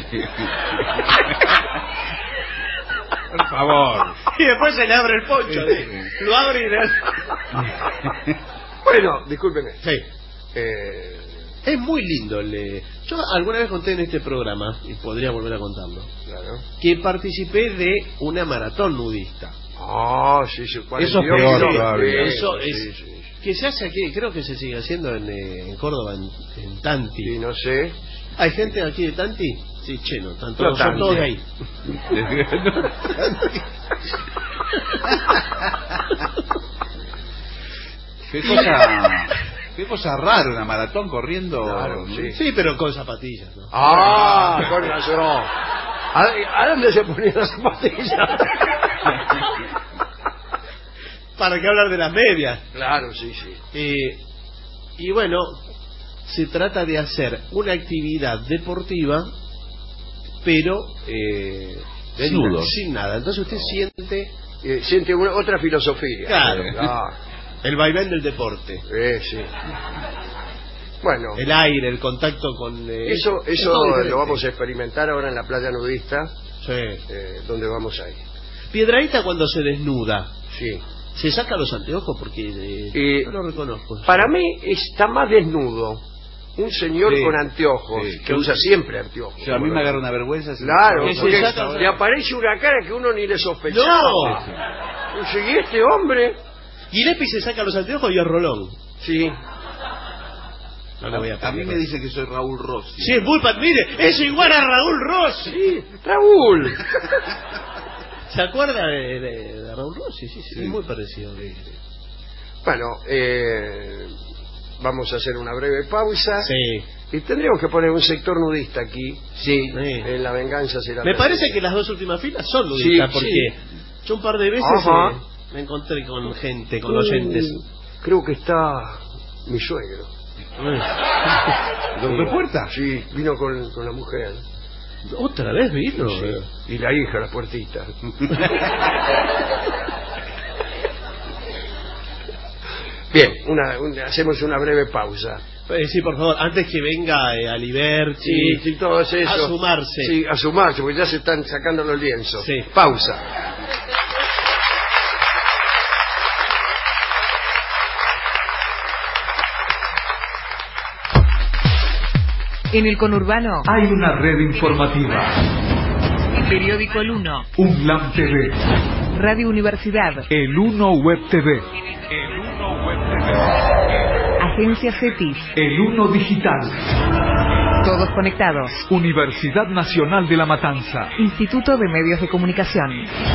Por favor. Y después se le abre el poncho. ¿eh? Lo abre y le... Bueno, discúlpeme. Sí. Eh, Es muy lindo. El, eh, yo alguna vez conté en este programa, y podría volver a contarlo, claro. que participé de una maratón nudista. Ah, sí, sí. Eso es cuarenta y dos peor kilómetros. todavía. Eso Sí, es... sí, sí. Que se hace aquí, creo que se sigue haciendo en, eh, en Córdoba, en, en Tanti. Sí, no sé. ¿Hay gente aquí de Tanti? Sí, che, no, están No todos, son Tanti. todos de ahí. Qué cosa, qué cosa rara, una maratón corriendo. Claro, sí. Sí, pero con zapatillas, ¿no? Ah, con razón. ¿A, ¿A dónde se ponían las zapatillas? ¿Para qué hablar de las medias? Claro, sí, sí. Eh, y bueno, se trata de hacer una actividad deportiva, pero eh, Desnudos. sin, sin nada. Entonces usted siente Eh, siente una, otra filosofía. Claro. Ah, el vaivén del deporte, eh, sí. Bueno, el aire, el contacto con... eh, eso, es eso todo diferente. lo vamos a experimentar ahora en la playa nudista, Sí. eh, donde vamos a ir. Piedradita cuando se desnuda, Sí. se saca los anteojos porque eh, Eh, no lo reconozco. Para mí está más desnudo un señor Sí, con anteojos, sí. que usa siempre anteojos. O sea, a mí me agarra una vergüenza. si- Claro, Que se porque saca- le aparece una cara que uno ni le sospechaba. ¡No! Dice, ¿y este hombre? Gillespie se saca los anteojos y es Rolón. Sí. No le voy a A mí pedir. me dice que soy Raúl Rossi. Sí, es Bullpat, mire, es igual a Raúl Rossi. Sí, Raúl. ¿Se acuerda de, de- de Raúl Rossi? Sí, sí, es muy parecido. Bueno, eh, vamos a hacer una breve pausa. Sí. Y tendríamos que poner un sector nudista aquí. Sí. En La Venganza será Me parece terrible. que las dos últimas filas son nudistas, Sí, porque sí. yo un par de veces Ajá. eh, me encontré con gente, con Uh, oyentes. Creo que está mi suegro. ¿Doctor Puerta? Sí, vino con, con la mujer. ¿Otra vez vino? Sí. Y la hija, la puertita. Bien, una, una- hacemos una breve pausa. Eh, sí, por favor, antes que venga eh, Aliberti Sí, sí, todo eso. a sumarse. Sí, a sumarse, porque ya se están sacando los lienzos. Sí. Pausa. En el conurbano, Hay una red informativa. periódico El Uno, UNLAM T V. Radio Universidad, El Uno Web T V. Agencia CETIS, El Uno Digital. todos conectados. Universidad Nacional de La Matanza. Instituto de Medios de Comunicación.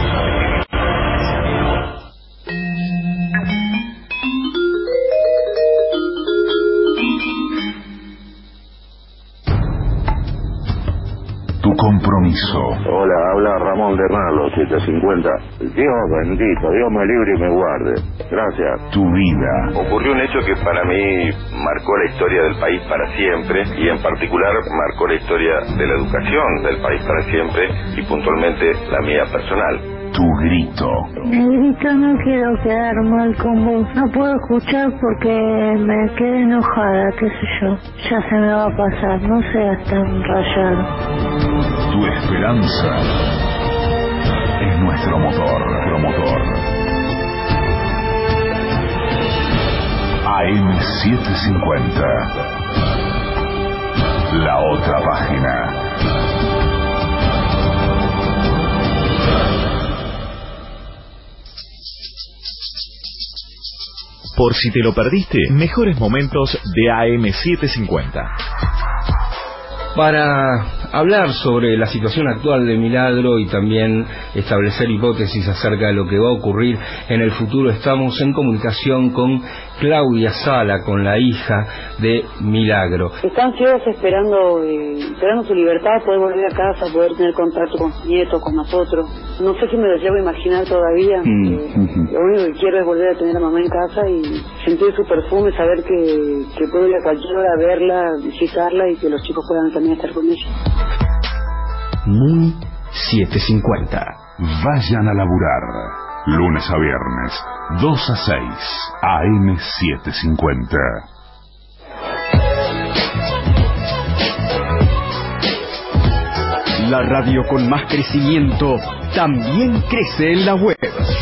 Tu compromiso. Hola, habla Ramón de Merlo, siete cincuenta. Dios bendito, Dios me libre y me guarde. Gracias. Tu vida. Ocurrió un hecho que para mí marcó la historia del país para siempre y en particular marcó la historia de la educación del país para siempre y puntualmente la mía personal. tu grito. Negrito, no quiero quedar mal con vos. No puedo escuchar porque me quedé enojada, qué sé yo. Ya se me va a pasar, no seas tan rayado. Tu esperanza es nuestro motor, nuestro motor. A M setecientos cincuenta. La otra página. Por si te lo perdiste, mejores momentos de A M setecientos cincuenta. Para hablar sobre la situación actual de Milagro y también establecer hipótesis acerca de lo que va a ocurrir en el futuro, estamos en comunicación con Claudia Sala, con la hija de Milagro. Está ansiosa esperando, eh, esperando su libertad, poder volver a casa, poder tener contacto con sus nietos, con nosotros. No sé si me lo llevo a imaginar todavía. Mm. Eh, uh-huh. Lo único que quiero es volver a tener a mamá en casa y sentir su perfume, saber que, que puedo ir a cualquier hora a verla, visitarla y que los chicos puedan también estar con ella. Muy setecientos cincuenta. Vayan a laburar. Lunes a viernes, dos a seis, A M setecientos cincuenta. La radio con más crecimiento también crece en la web.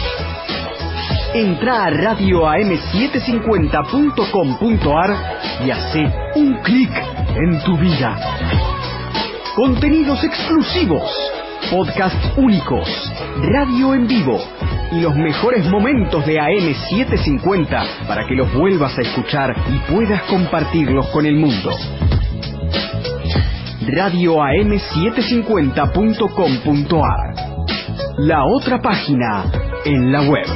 Entra a radio a m setecientos cincuenta punto com punto a r y hace un clic en tu vida. Contenidos exclusivos, podcasts únicos, radio en vivo y los mejores momentos de A M setecientos cincuenta para que los vuelvas a escuchar y puedas compartirlos con el mundo. radio a m setecientos cincuenta punto com punto a r. La otra página en la web.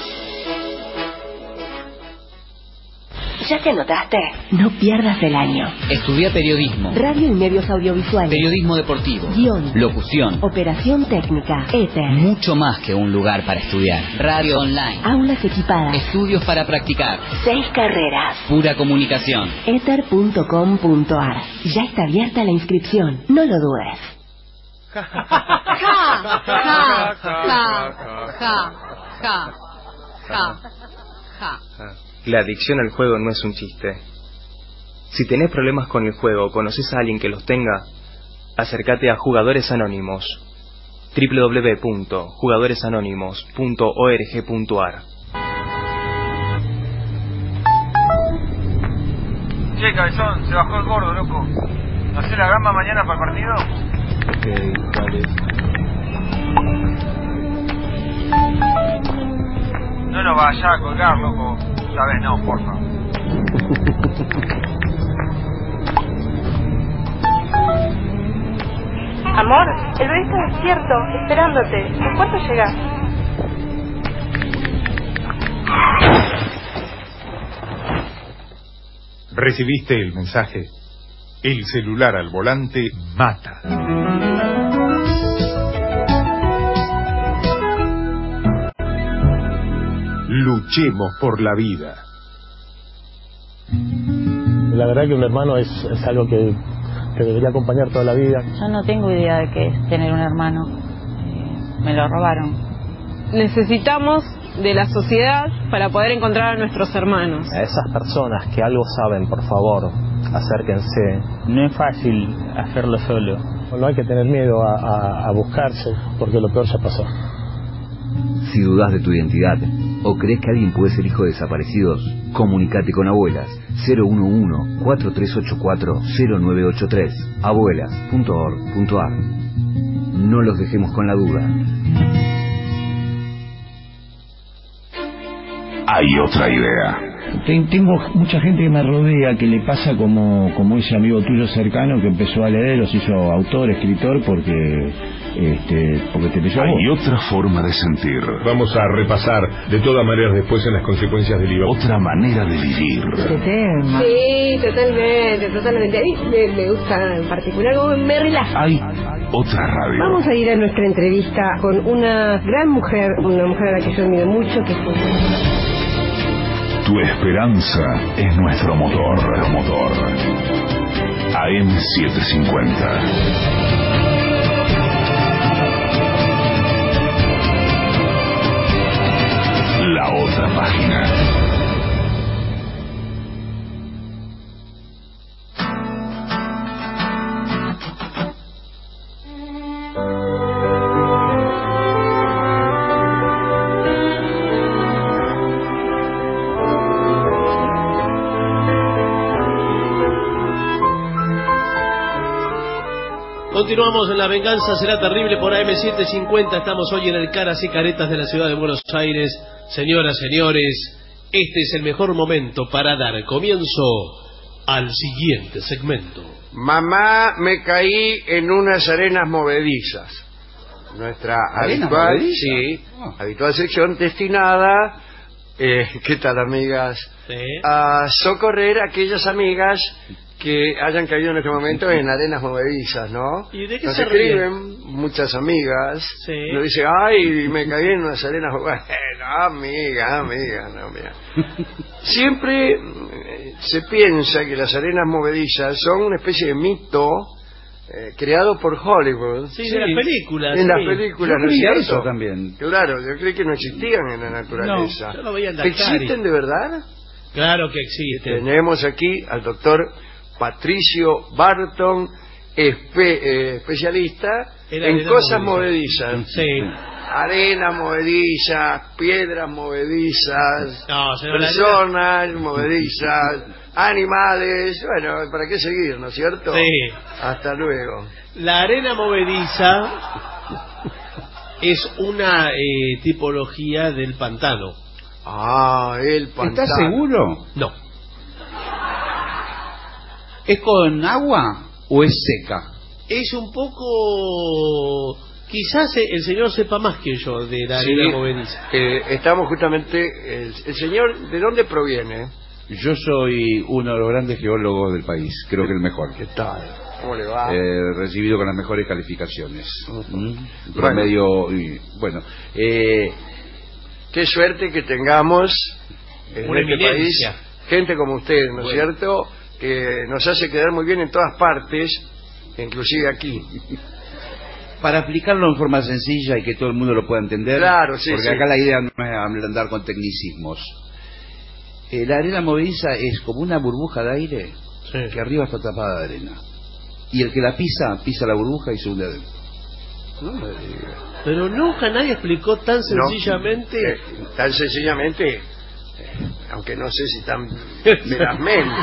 ¿Ya te anotaste? No pierdas el año. Estudia periodismo, Radio y medios audiovisuales, periodismo deportivo, guión, locución, operación técnica, éter. Mucho más que un lugar para estudiar. Radio online, aulas equipadas, estudios para practicar, seis carreras, pura comunicación. éter punto com punto a r. Ya está abierta la inscripción. No lo dudes. Ja, ja, ja, ja, ja, ja, ja. La adicción al juego no es un chiste. Si tenés problemas con el juego o conoces a alguien que los tenga, acércate a Jugadores Anónimos. doble u doble u doble u punto jugadores anónimos punto org punto a r. Che, cabezón, se bajó el gordo, loco. ¿Hacés la gamba mañana para el partido? Ok, vale. No nos vayas a colgar, loco. ¿Sabes? No, porfa. Amor, el bebé está despierto, esperándote. ¿En cuánto llegás? ¿Recibiste el mensaje? El celular al volante mata. Luchemos por la vida. La verdad que un hermano es, es algo que, que debería acompañar toda la vida. Yo no tengo idea de qué es tener un hermano. Eh, me lo robaron. Necesitamos de la sociedad para poder encontrar a nuestros hermanos. A esas personas que algo saben, por favor, acérquense. No es fácil hacerlo solo. No hay que tener miedo a, a, a buscarse, porque lo peor ya pasó. Si dudas de tu identidad o crees que alguien puede ser hijo de desaparecidos, comunícate con Abuelas cero uno uno, cuatro tres ocho cuatro, cero nueve ocho tres, abuelas punto org punto a r. No los dejemos con la duda. Hay otra idea. Tengo mucha gente que me rodea que le pasa como, como ese amigo tuyo cercano que empezó a leer, los hizo autor, escritor, porque este, porque te leyó. Hay otra forma de sentir. Vamos a repasar de todas maneras después en las consecuencias del I V A. Otra manera de vivir. Sí, totalmente, totalmente. A mí me, me gusta en particular, como me relaja. Hay otra radio. Vamos a ir a nuestra entrevista con una gran mujer, una mujer a la que yo admiro mucho, que fue... Tu esperanza es nuestro motor, nuestro motor. A M setecientos cincuenta. Continuamos en La Venganza Será Terrible por A M setecientos cincuenta. Estamos hoy en el Caras y Caretas de la ciudad de Buenos Aires. Señoras, señores, este es el mejor momento para dar comienzo al siguiente segmento. Mamá, me caí en unas arenas movedizas. Nuestra habitual, sí, oh. habitual sección destinada, eh, ¿qué tal, amigas? Sí. A socorrer a aquellas amigas que hayan caído en este momento en arenas movedizas, ¿no? ¿Y de qué Nos se escriben ríen? muchas amigas, sí. nos dicen, ay, me caí en unas arenas movedizas. Bueno, amiga, amiga, no, mira. Siempre eh, se piensa que las arenas movedizas son una especie de mito eh, creado por Hollywood. Sí, sí, de las películas. En sí. las películas, yo ¿no es cierto? eso también. Claro, yo creí que no existían en la naturaleza. No, yo lo veía en Dakar. ¿Existen de verdad? Claro que existen. Tenemos aquí al doctor Patricio Barton, espe, eh, especialista Era en cosas movediza. movedizas. Sí. Arenas movedizas, piedras movedizas, no, personas movedizas, animales. Bueno, ¿para qué seguir, no es cierto? Sí. Hasta luego. La arena movediza es una eh, tipología del pantano. Ah, el pantano. ¿Estás seguro? No. ¿Es con agua o es seca? Es un poco... Quizás el señor sepa más que yo de la arena sí, movediza. Eh, estamos justamente... El, el señor, ¿de dónde proviene? Yo soy uno de los grandes geólogos del país, creo que el mejor. ¿Qué tal? ¿Cómo le va? Eh, recibido con las mejores calificaciones. Uh-huh. ¿Mm? Promedio... Y, bueno, eh, qué suerte que tengamos en una este eminencia. país gente como usted, ¿no es bueno. cierto?, que nos hace quedar muy bien en todas partes, inclusive aquí. Para explicarlo en forma sencilla y que todo el mundo lo pueda entender, claro, sí, porque sí. acá la idea no es andar con tecnicismos. Eh, la arena movediza es como una burbuja de aire sí. que arriba está tapada de arena. Y el que la pisa, pisa la burbuja y se hunde adentro. No me diga. Pero nunca nadie explicó tan sencillamente... No, eh, tan sencillamente... aunque no sé si tan verazmente.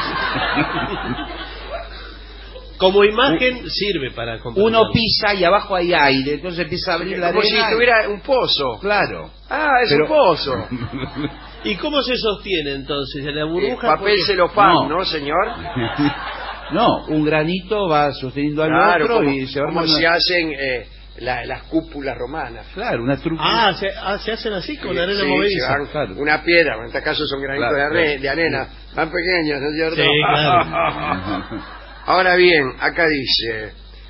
Como imagen sirve para comprender. Uno pisa y abajo hay aire, entonces empieza a abrir la como arena. Como si tuviera un pozo. Claro. Ah, es pero... un pozo. ¿Y cómo se sostiene entonces? ¿En la burbuja? Eh, papel porque... celofán, no. ¿no, señor? No, un granito va sosteniendo al claro, otro como, y se va como armando... se hacen eh, la, las cúpulas romanas. Claro, una estructura. Ah, se, ah, se hacen así con sí, arena sí, movediza. Van, claro. Una piedra, en este caso son granitos claro, de, arena, de arena, más pequeños, ¿no es cierto? Sí, claro. Ahora bien, acá dice,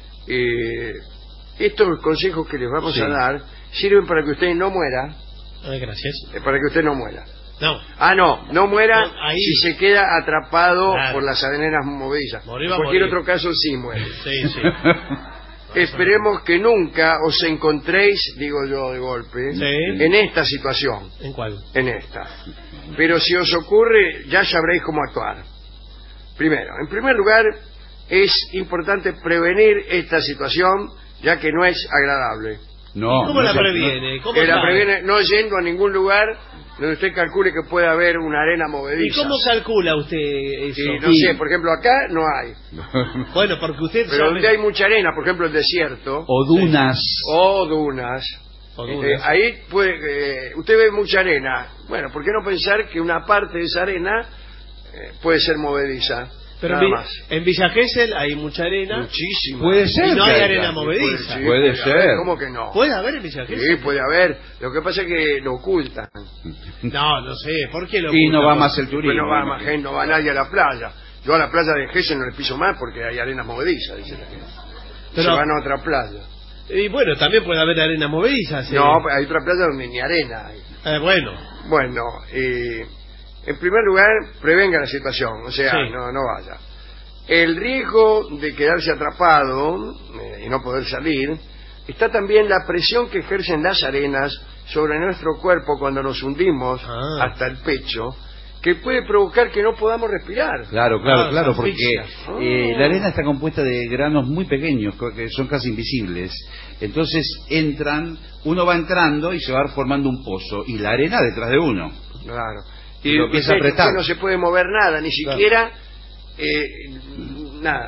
eh, estos consejos que les vamos sí. a dar sirven para que usted no muera. Ay, gracias. Eh, para que usted no muera. No. Ah, no, no muera no, ahí. si se queda atrapado claro. por las arenas movedizas. Morir, en cualquier morir. otro caso sí muere. Sí, sí. Esperemos que nunca os encontréis, digo yo de golpe, sí. en esta situación. ¿En cuál? En esta. Pero si os ocurre, ya sabréis cómo actuar. Primero, en primer lugar, es importante prevenir esta situación, ya que no es agradable. No. ¿Cómo no la se... previene? ¿Cómo que la previene no yendo a ningún lugar donde usted calcule que puede haber una arena movediza. ¿Y cómo calcula usted eso? Sí, no sí. sé, por ejemplo, acá no hay. Bueno, porque usted Pero sabe... donde hay mucha arena, por ejemplo, el desierto. O dunas. Sí. O dunas. O dunas. Eh, ahí puede, eh, usted ve mucha arena. Bueno, ¿por qué no pensar que una parte de esa arena eh, puede ser movediza? Pero Nada en, más. en Villa Gesell hay mucha arena. Muchísima. Puede ser. Y no hay que arena haya. movediza. Puede, sí, puede, puede ser. Haber, ¿cómo que no? ¿Puede haber en Villa Gesell? Sí, puede haber. Lo que pasa es que lo ocultan. No, no sé. ¿Por qué lo ocultan? Y no va ¿Por? más el turismo. No va más gente, no va nadie a la playa. Yo a la playa de Gesell no le piso más porque hay arena movediza, dice la gente. Pero, se van a otra playa. Y bueno, también puede haber arena movediza. ¿sí? No, hay otra playa donde ni arena hay. Eh, bueno. Bueno, eh, en primer lugar, prevenga la situación. O sea, sí. no, no vaya. El riesgo de quedarse atrapado eh, y no poder salir, está también la presión que ejercen las arenas sobre nuestro cuerpo cuando nos hundimos ah. hasta el pecho, que puede provocar que no podamos respirar. Claro, claro, ah, claro, porque oh. eh, la arena está compuesta de granos muy pequeños, que son casi invisibles. Entonces entran, uno va entrando y se va formando un pozo, y la arena detrás de uno. Claro. Y, y lo empieza a apretar. No se puede mover nada, ni siquiera... Claro. Eh, nada.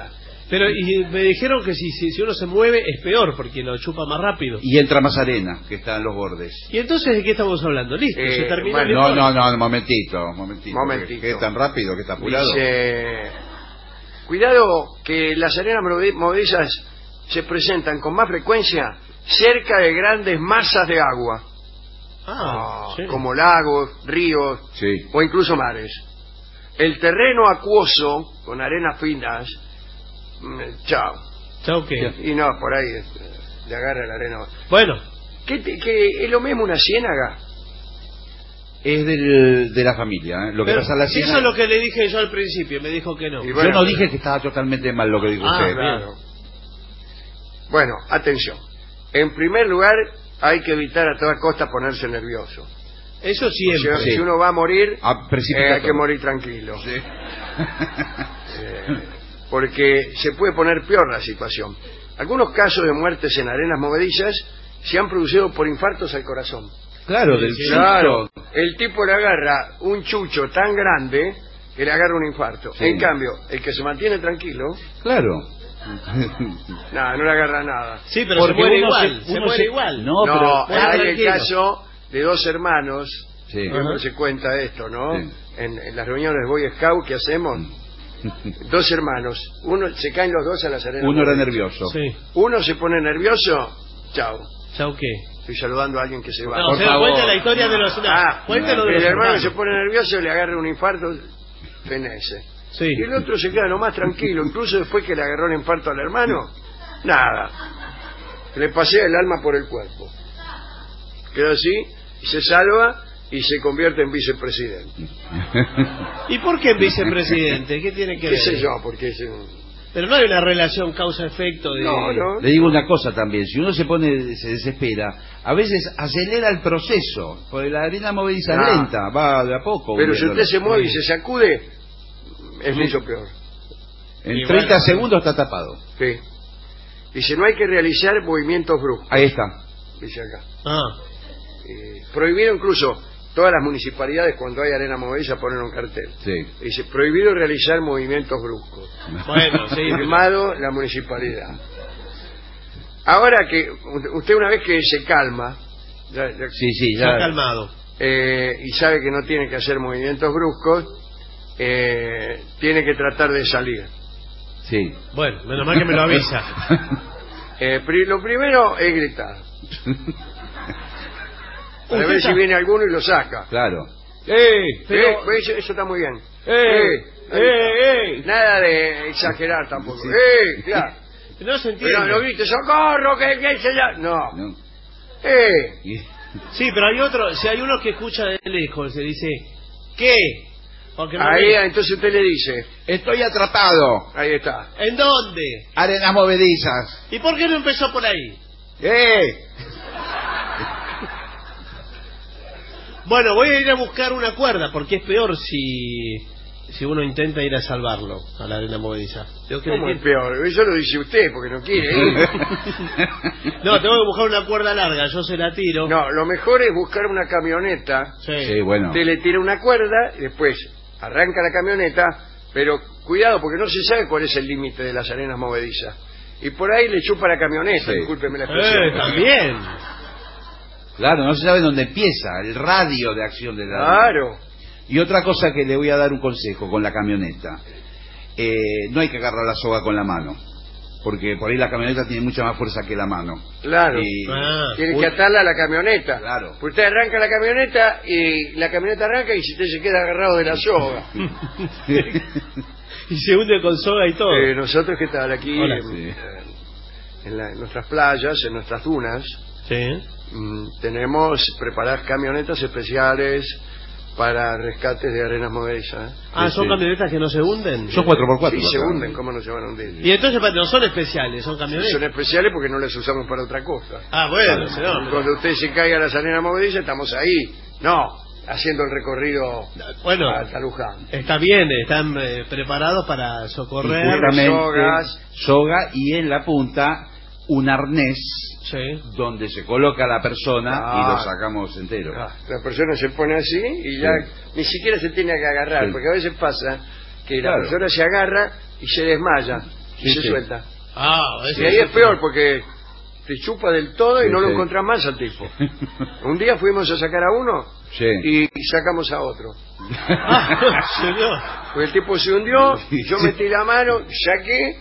Pero y me dijeron que si, si, si uno se mueve es peor porque lo chupa más rápido. Y entra más arena que está en los bordes. ¿Y entonces de qué estamos hablando? Listo, Eh, se terminó bueno, el no, informe. no, no, momentito, momentito. Momentito. Que es tan rápido, que está apurado. Dice, cuidado que las arenas move- movedizas se presentan con más frecuencia cerca de grandes masas de agua, Ah, sí. como lagos, ríos Sí. o incluso mares. El terreno acuoso con arenas finas, mm, chao. ¿Chao qué? Y no, por ahí este, le agarra la arena. Bueno. ¿Qué, te- qué- ¿Es lo mismo una ciénaga? Es del, de la familia, ¿eh? Lo que Pero pasa en la eso ciénaga... es lo que le dije yo al principio, me dijo que no. Y bueno, Yo no dije que estaba totalmente mal lo que dijo Ah, usted. Claro. Bueno, atención. En primer lugar, hay que evitar a toda costa ponerse nervioso. Eso O siempre. sea, si uno va a morir, Ah, precipita eh, hay que todo. morir tranquilo. Sí. Eh, porque se puede poner peor la situación. Algunos casos de muertes en arenas movedizas se han producido por infartos al corazón. Claro, del Claro, susto. el tipo le agarra un chucho tan grande que le agarra un infarto. Sí. En cambio, el que se mantiene tranquilo, Claro. nada, no le agarra nada. Sí, pero Porque se muere uno igual, se- se, uno muere se- igual. No, No, pero... bueno, hay el tranquilo. caso de dos hermanos, Sí. siempre se cuenta esto, ¿no? Sí. En, en las reuniones de Boy Scout que hacemos, dos hermanos, uno se caen los dos a las arenas. Uno era movedizas. nervioso. Sí. Uno se pone nervioso, chao. ¿Chao qué? Estoy saludando a alguien que se va. No, Por se da favor. cuenta la historia de los... No, Ah, cuéntelo de el los hermano hermanos. se pone nervioso, le agarra un infarto, fenece. Sí. Y el otro se queda nomás tranquilo, incluso después que le agarró el infarto al hermano, nada. Le pasea el alma por el cuerpo. Queda así, y se salva y se convierte en vicepresidente. ¿Y por qué vicepresidente? ¿Qué tiene que ¿Qué ver? sé yo? Porque es un... Pero no hay una relación causa-efecto de... No, no. Le digo una cosa también, si uno se pone, se desespera, a veces acelera el proceso, porque la arena movediza Ah. lenta, va de a poco. Pero si usted hundiéndola. se mueve y se sacude, es Sí. mucho peor. En Y treinta bueno. segundos está tapado. Sí. Dice, no hay que realizar movimientos bruscos. Ahí está. Dice acá. Ah, Eh, prohibido incluso todas las municipalidades cuando hay arena movediza poner un cartel. Sí. Dice, prohibido realizar movimientos bruscos. bueno, sí. Firmado la municipalidad. Ahora que usted una vez que se calma, ya- ya- Sí, sí, Ya ya. calmado. eh, y sabe que no tiene que hacer movimientos bruscos, eh, tiene que tratar de salir. Sí. Bueno, menos mal que me lo avisa. Eh, pri- lo primero es gritar. Para Usted ver está- si viene alguno y lo saca. Claro. ¡Eh! Pero- eh, eso, eso está muy bien. ¡Eh! ahí ¡Eh! está. Nada de exagerar tampoco. Sí. ¡Eh! Claro. No se entiende. Pero no grite, ¡socorro! que que se ya-". No. No. ¡Eh! Y- Sí, pero hay otro, si hay uno que escucha de lejos, se dice, ¿qué? Porque no Ahí, ve. entonces usted le dice, Estoy atrapado. ahí está. ¿En dónde? Arenas movedizas. ¿Y por qué no empezó por ahí? ¡Eh! Bueno, voy a ir a buscar una cuerda, porque es peor si si uno intenta ir a salvarlo a la arena movediza. Tengo que ¿Cómo es peor? Eso lo dice usted porque no quiere ir. No, tengo que buscar una cuerda larga, yo se la tiro. No, lo mejor es buscar una camioneta. Sí. Sí, bueno. Usted le tira una cuerda y después arranca la camioneta, pero cuidado porque no se sabe cuál es el límite de las arenas movedizas. Y por ahí le chupa la camioneta, Sí. discúlpeme la expresión. Eh, también. Claro, no se sabe dónde empieza, el radio de acción de la Claro. Y otra cosa que le voy a dar un consejo con la camioneta. Eh, no hay que agarrar la soga con la mano, porque por ahí la camioneta tiene mucha más fuerza que la mano. Claro. Y- Ah. Tiene Uy. que atarla a la camioneta. Claro. Porque usted arranca la camioneta y la camioneta arranca y usted se queda agarrado de la soga. Y se hunde con soga y todo. Eh, nosotros que tal aquí Hola. en, Sí. eh, en la- en nuestras playas, en nuestras dunas, Sí. mm, tenemos preparadas camionetas especiales para rescates de arenas movedizas. Ah, ¿son Sí. camionetas que no se hunden? Son cuatro por cuatro. Sí, se acá. hunden, ¿cómo no se van a hundir? Y entonces pa- no son especiales, son camionetas. Son especiales porque no las usamos para otra cosa. Ah, bueno, si no, pero- Cuando usted se caiga a las arenas movedizas, estamos ahí. No, haciendo el recorrido Bueno, hasta Luján. está bien, están eh, preparados para Y socorrer. justamente, sogas. soga y en la punta un arnés Sí. donde se coloca la persona Ah. y lo sacamos entero. Ah, la persona se pone así y ya ni siquiera se tiene que agarrar, Sí. porque a veces pasa que la Claro. persona se agarra y se desmaya. y se suelta. Ah, y ahí es peor porque te chupa del todo y sí, no lo sí. encontrás más al tipo. Un día fuimos a sacar a uno sí. y sacamos a otro. Ah, señor. Pues el tipo se hundió, yo metí la mano, saqué.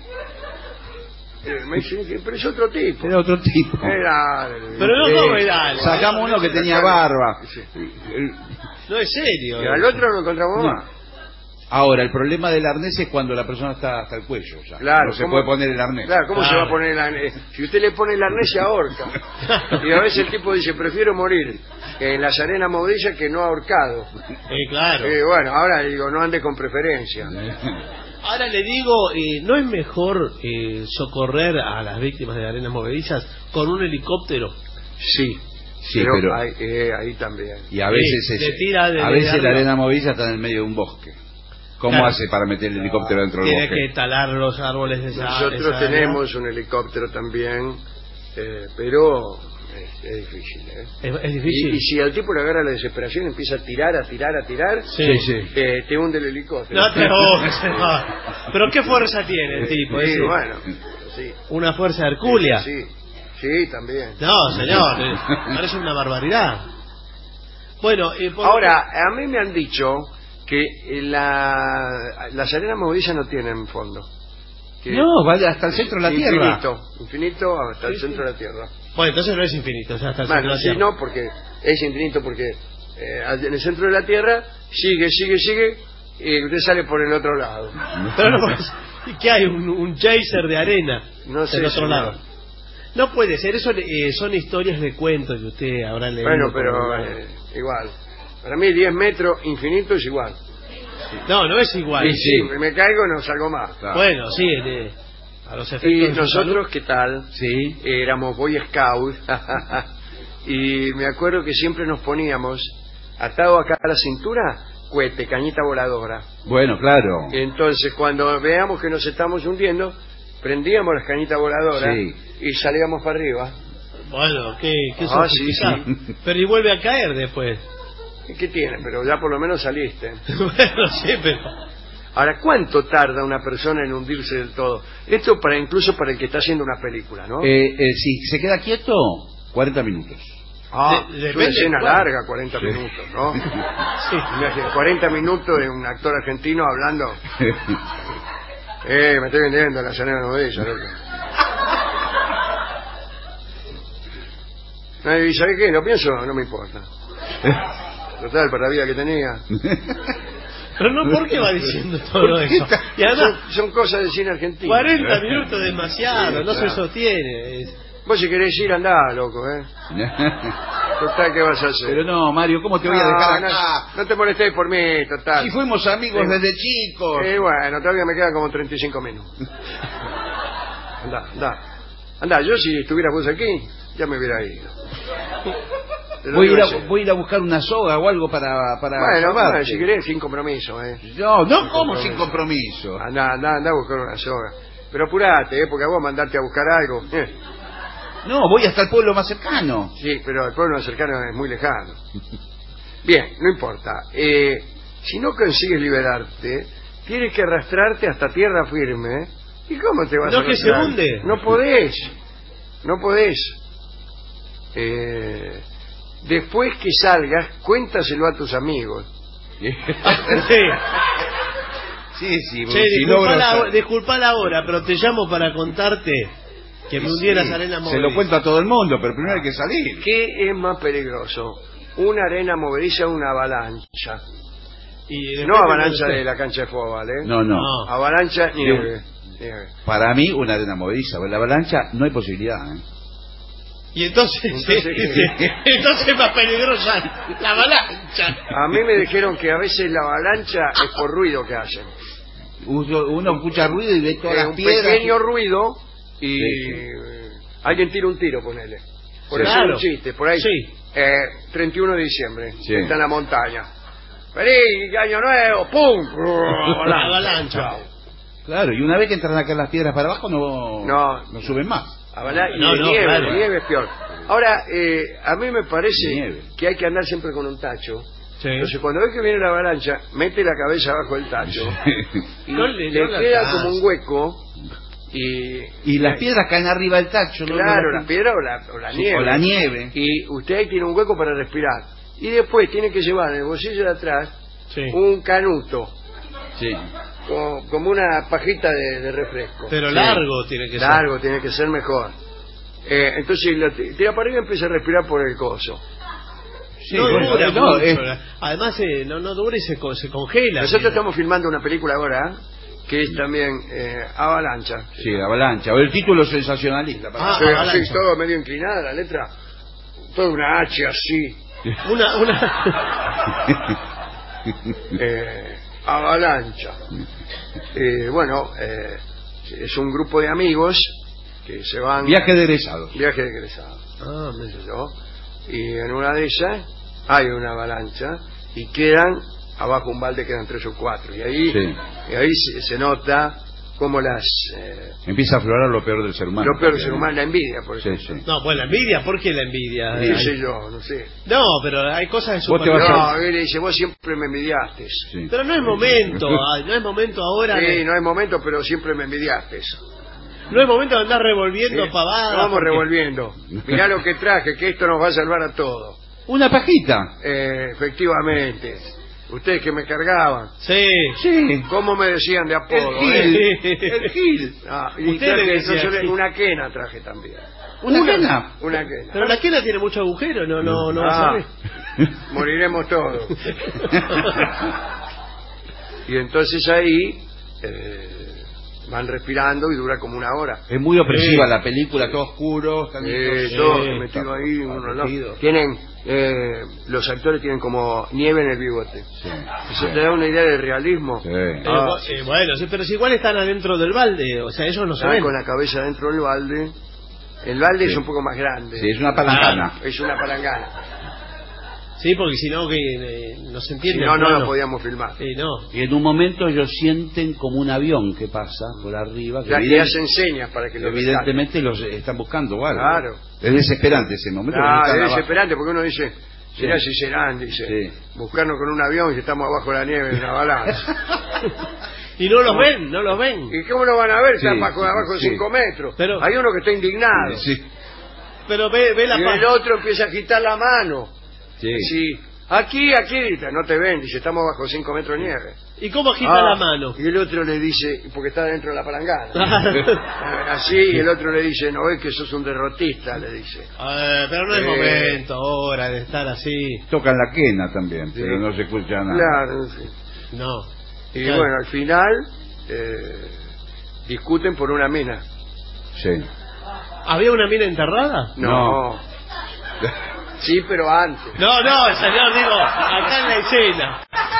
Me dice, pero es otro tipo. Era otro tipo. Era, pero no, no, era. Sacamos uno que tenía barba. Sí. No es serio. Y al otro lo encontramos no. más. Ahora, el problema del arnés es cuando la persona está hasta el cuello. Ya. Claro, no se puede poner el arnés. Claro, ¿cómo claro. se va a poner el arnés? Si usted le pone el arnés, se ahorca. Y a veces el tipo dice, prefiero morir en las arenas movedizas que no ahorcado. Eh, claro. Y bueno, ahora digo, no ande con preferencia. Ahora le digo, eh, ¿no es mejor eh, socorrer a las víctimas de arenas movedizas con un helicóptero? Sí. Sí, pero, pero ahí, eh, ahí también. Y a veces, sí, es, tira de, a de veces la arena movediza está en el medio de un bosque. ¿Cómo claro. hace para meter el helicóptero dentro del Tiene bosque? Tiene que talar los árboles de esa Nosotros esa tenemos área. un helicóptero también, eh, pero es, es difícil. ¿eh? Es, es difícil. Y, y si al tipo le agarra la desesperación, empieza a tirar, a tirar, a tirar, sí, sí. Eh, te hunde el helicóptero. No te no. Pero ¿qué fuerza tiene el tipo? Sí, ¿sí? bueno, sí. ¿Una fuerza hercúlea? Sí, sí, sí, también. No, señor, eh, parece una barbaridad. Bueno, eh, por... ahora, a mí me han dicho que la, las arenas movedizas no tienen fondo. Que no, vaya hasta el centro de la infinito, Tierra. Infinito, infinito hasta sí, el centro sí. de la Tierra. Bueno, entonces no es infinito, o sea, hasta el bueno, centro de la sí, Tierra. no, porque es infinito, porque eh, en el centro de la Tierra sigue, sigue, sigue, y usted sale por el otro lado. Pero no, ¿y qué hay? ¿Un, un geyser de arena? No sé. Del otro lado. No puede ser, eso eh, son historias de cuentos que usted habrá leído. Bueno, pero eh, igual. Para mí diez metros infinito es igual. No, no es igual. Y si sí. me caigo no salgo más. Claro. Bueno, sí, de, a los efectos. Y nosotros, ¿qué tal? Sí. Éramos Boy Scout y me acuerdo que siempre nos poníamos atado acá a la cintura, cohete, cañita voladora. Bueno, claro. Entonces, cuando veamos que nos estamos hundiendo, prendíamos las cañitas voladoras sí. y salíamos para arriba. Bueno, qué, qué ah, sí, sí. Pero y vuelve a caer después. ¿Qué tiene? Pero ya por lo menos saliste. Bueno, sí, pero... Ahora, ¿cuánto tarda una persona en hundirse del todo? Esto para incluso para el que está haciendo una película, ¿no? Eh, eh, si se queda quieto, cuarenta minutos. Ah, de, es una escena larga, cuarenta sí. minutos, ¿no? Sí. cuarenta minutos de un actor argentino hablando. eh, me estoy vendiendo la escena de ella, loco. ¿Y sabés qué? Lo pienso, no me importa. Total, para la vida que tenía. Pero no, ¿por qué va diciendo todo eso? Y además, son, son cosas de cine argentino. cuarenta minutos demasiado, sí, no claro. se sostiene. Es... Vos si querés ir, andá, loco, ¿eh? Total, ¿qué vas a hacer? Pero no, Mario, ¿cómo te voy no, a dejar acá? No, no te molestés por mí, total. Si fuimos amigos sí. desde chicos. Y eh, bueno, todavía me quedan como treinta y cinco minutos. Andá, andá. Andá, yo si estuviera vos aquí, ya me hubiera ido. Voy a, ir a, voy a ir a buscar una soga o algo para... para bueno, bueno, si querés, sin compromiso, ¿eh? No, no, ¿cómo sin compromiso? Andá, andá, andá a buscar una soga. Pero apurate, ¿eh? Porque a vos mandarte a buscar algo. Eh. No, voy hasta el pueblo más cercano. Sí, pero el pueblo más cercano es muy lejano. Bien, no importa. Eh, si no consigues liberarte, tienes que arrastrarte hasta tierra firme. ¿Y cómo te vas no a arrastrar? No, que se hunde. No podés. No podés. Eh... Después que salgas, cuéntaselo a tus amigos. sí, sí, sí. Che, si disculpa, la, disculpa la hora, pero te llamo para contarte que me hundieras sí, arena movediza. Se lo cuento a todo el mundo, pero primero hay que salir. ¿Qué es más peligroso? ¿Una arena movediza o una avalancha? Y no avalancha de la cancha de fútbol, ¿eh? No, no. no. Avalancha, nieve. nieve. Para mí, una arena movediza. La avalancha no hay posibilidad, ¿eh? Y entonces, entonces, sí, entonces es más peligrosa la avalancha. A mí me dijeron que a veces la avalancha es por ruido que hacen. Uno, uno escucha ruido y ve todas eh, las un piedras. Un pequeño ruido y sí, sí. alguien tira un tiro, ponele. Por sí, eso claro. un chiste, por ahí. Sí. Eh, treinta y uno de diciembre, sí. está en la montaña. ¡Feliz año nuevo! ¡Pum! La avalancha. Claro, y una vez que entran acá las piedras para abajo no, no, no suben más. Y no, de no, nieve, claro. de nieve es peor. Ahora, eh, a mí me parece que hay que andar siempre con un tacho. Sí. Entonces, cuando ves que viene la avalancha, mete la cabeza abajo del tacho y no le, le queda como un hueco Y, y las piedras caen arriba del tacho. Claro, ¿no? la piedra o la, o la sí, nieve. O la nieve. Y usted ahí tiene un hueco para respirar. Y después tiene que llevar en el bolsillo de atrás sí. un canuto. Sí. Como, como una pajita de, de refresco. Pero sí. largo tiene que largo, ser. Largo tiene que ser mejor. Eh, entonces lo tira para arriba y empieza a respirar por el coso. Sí, no bueno, dura no, mucho. Es... Además eh, no, no dura y se, se congela. Nosotros mira. estamos filmando una película ahora que es también eh, Avalancha. Sí, Avalancha. O el título sensacionalista. Ah, sí, así, todo medio inclinada la letra. Toda una H así. Una... una... eh, Avalancha. Eh, bueno, eh, es un grupo de amigos que se van... Viaje de egresados. Viaje de egresados. Ah, me sé yo. Y en una de esas hay una avalancha y quedan abajo un balde, quedan tres o cuatro y ahí sí. y ahí se, se nota como las eh, empieza a aflorar lo peor del ser humano, lo peor del ser humano, la envidia, por ejemplo. Sí, sí. No, pues la envidia, ¿por qué la envidia? Sí, sé yo, no sé. No, pero hay cosas de su no, a... él dice, vos siempre me envidiaste. Sí. Pero no es momento, no es momento ahora. Sí, de... no es momento, pero siempre me envidiaste. No es momento de andar revolviendo sí. pavadas. Vamos porque... revolviendo. Mirá lo que traje, que esto nos va a salvar a todos. Una pajita. Eh, efectivamente. Ustedes que me cargaban. Sí. Sí. ¿Cómo me decían de apodo? El Gil. ¿Eh? El Gil. Ah, y traje, entonces, una quena traje también. ¿Una, ¿Una quena? Una quena. Pero la quena tiene mucho agujero, no, no, no ah, vas a ver. Moriremos todos. Y entonces ahí... Eh, van respirando y dura como una hora. Es muy opresiva sí. la película, todo oscuro. Eh, sí, todo metido ahí. Uno, ¿no? Tienen, eh, los actores tienen como nieve en el bigote. Sí. Eso sí. te da una idea del realismo. Sí. Ah, eh, bueno, sí, pero si igual están adentro del balde, o sea, ellos no se ven. Con la cabeza dentro del balde. El balde sí. es un poco más grande. Sí, es una palangana. Ah, es una palangana. Sí, porque si no, que eh, no se entiende. Si no, no lo podíamos filmar. Sí, no. Y en un momento ellos sienten como un avión que pasa por arriba. Que ya, evident... hacen señas para que lo evidentemente los están buscando, ¿vale? Claro. Es desesperante ese momento. Ah, es desesperante porque uno dice, mirá sí. si serán, dice, sí. buscarnos con un avión y estamos abajo de la nieve en una balanza. Y no los ven, no los ven. ¿Y cómo lo van a ver? Sí, Están bajo, abajo de sí. cinco metros. Pero... Hay uno que está indignado. Sí. Pero ve, ve la y paz. el otro empieza a agitar la mano. Sí. Sí. Aquí, aquí, no te ven, dice, estamos bajo cinco metros de nieve. ¿Y cómo agita ah, la mano? Y el otro le dice, porque está dentro de la palangana. Así, y el otro le dice, no ves que sos un derrotista, le dice. Eh, pero no es eh, momento ahora de estar así. Tocan la quena también, sí. pero no se escucha nada. Claro, sí. No. Y claro. bueno, al final, eh, discuten por una mina. Sí. ¿Había una mina enterrada? No. no. Sí, pero antes. No, no, señor, digo, acá en la escena.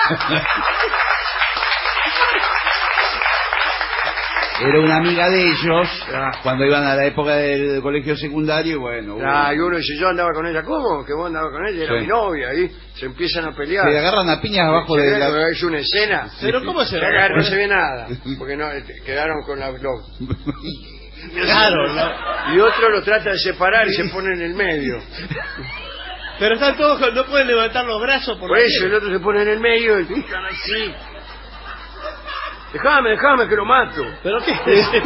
Era una amiga de ellos ah. cuando iban a la época del, del colegio secundario, bueno. Ah, y uno dice, yo andaba con ella. ¿Cómo? Que vos andabas con ella, era sí. mi novia. Ahí se empiezan a pelear. Se agarran a piñas abajo de la... Es una escena. Pero ¿cómo se ve? No se ve nada, porque no quedaron con la... Los... Claro, ¿no? Y otro lo trata de separar y se pone en el medio. Pero están todos, no pueden levantar los brazos por, por eso, el otro se pone en el medio y están así. Déjame, déjame que lo mato. ¿Pero qué?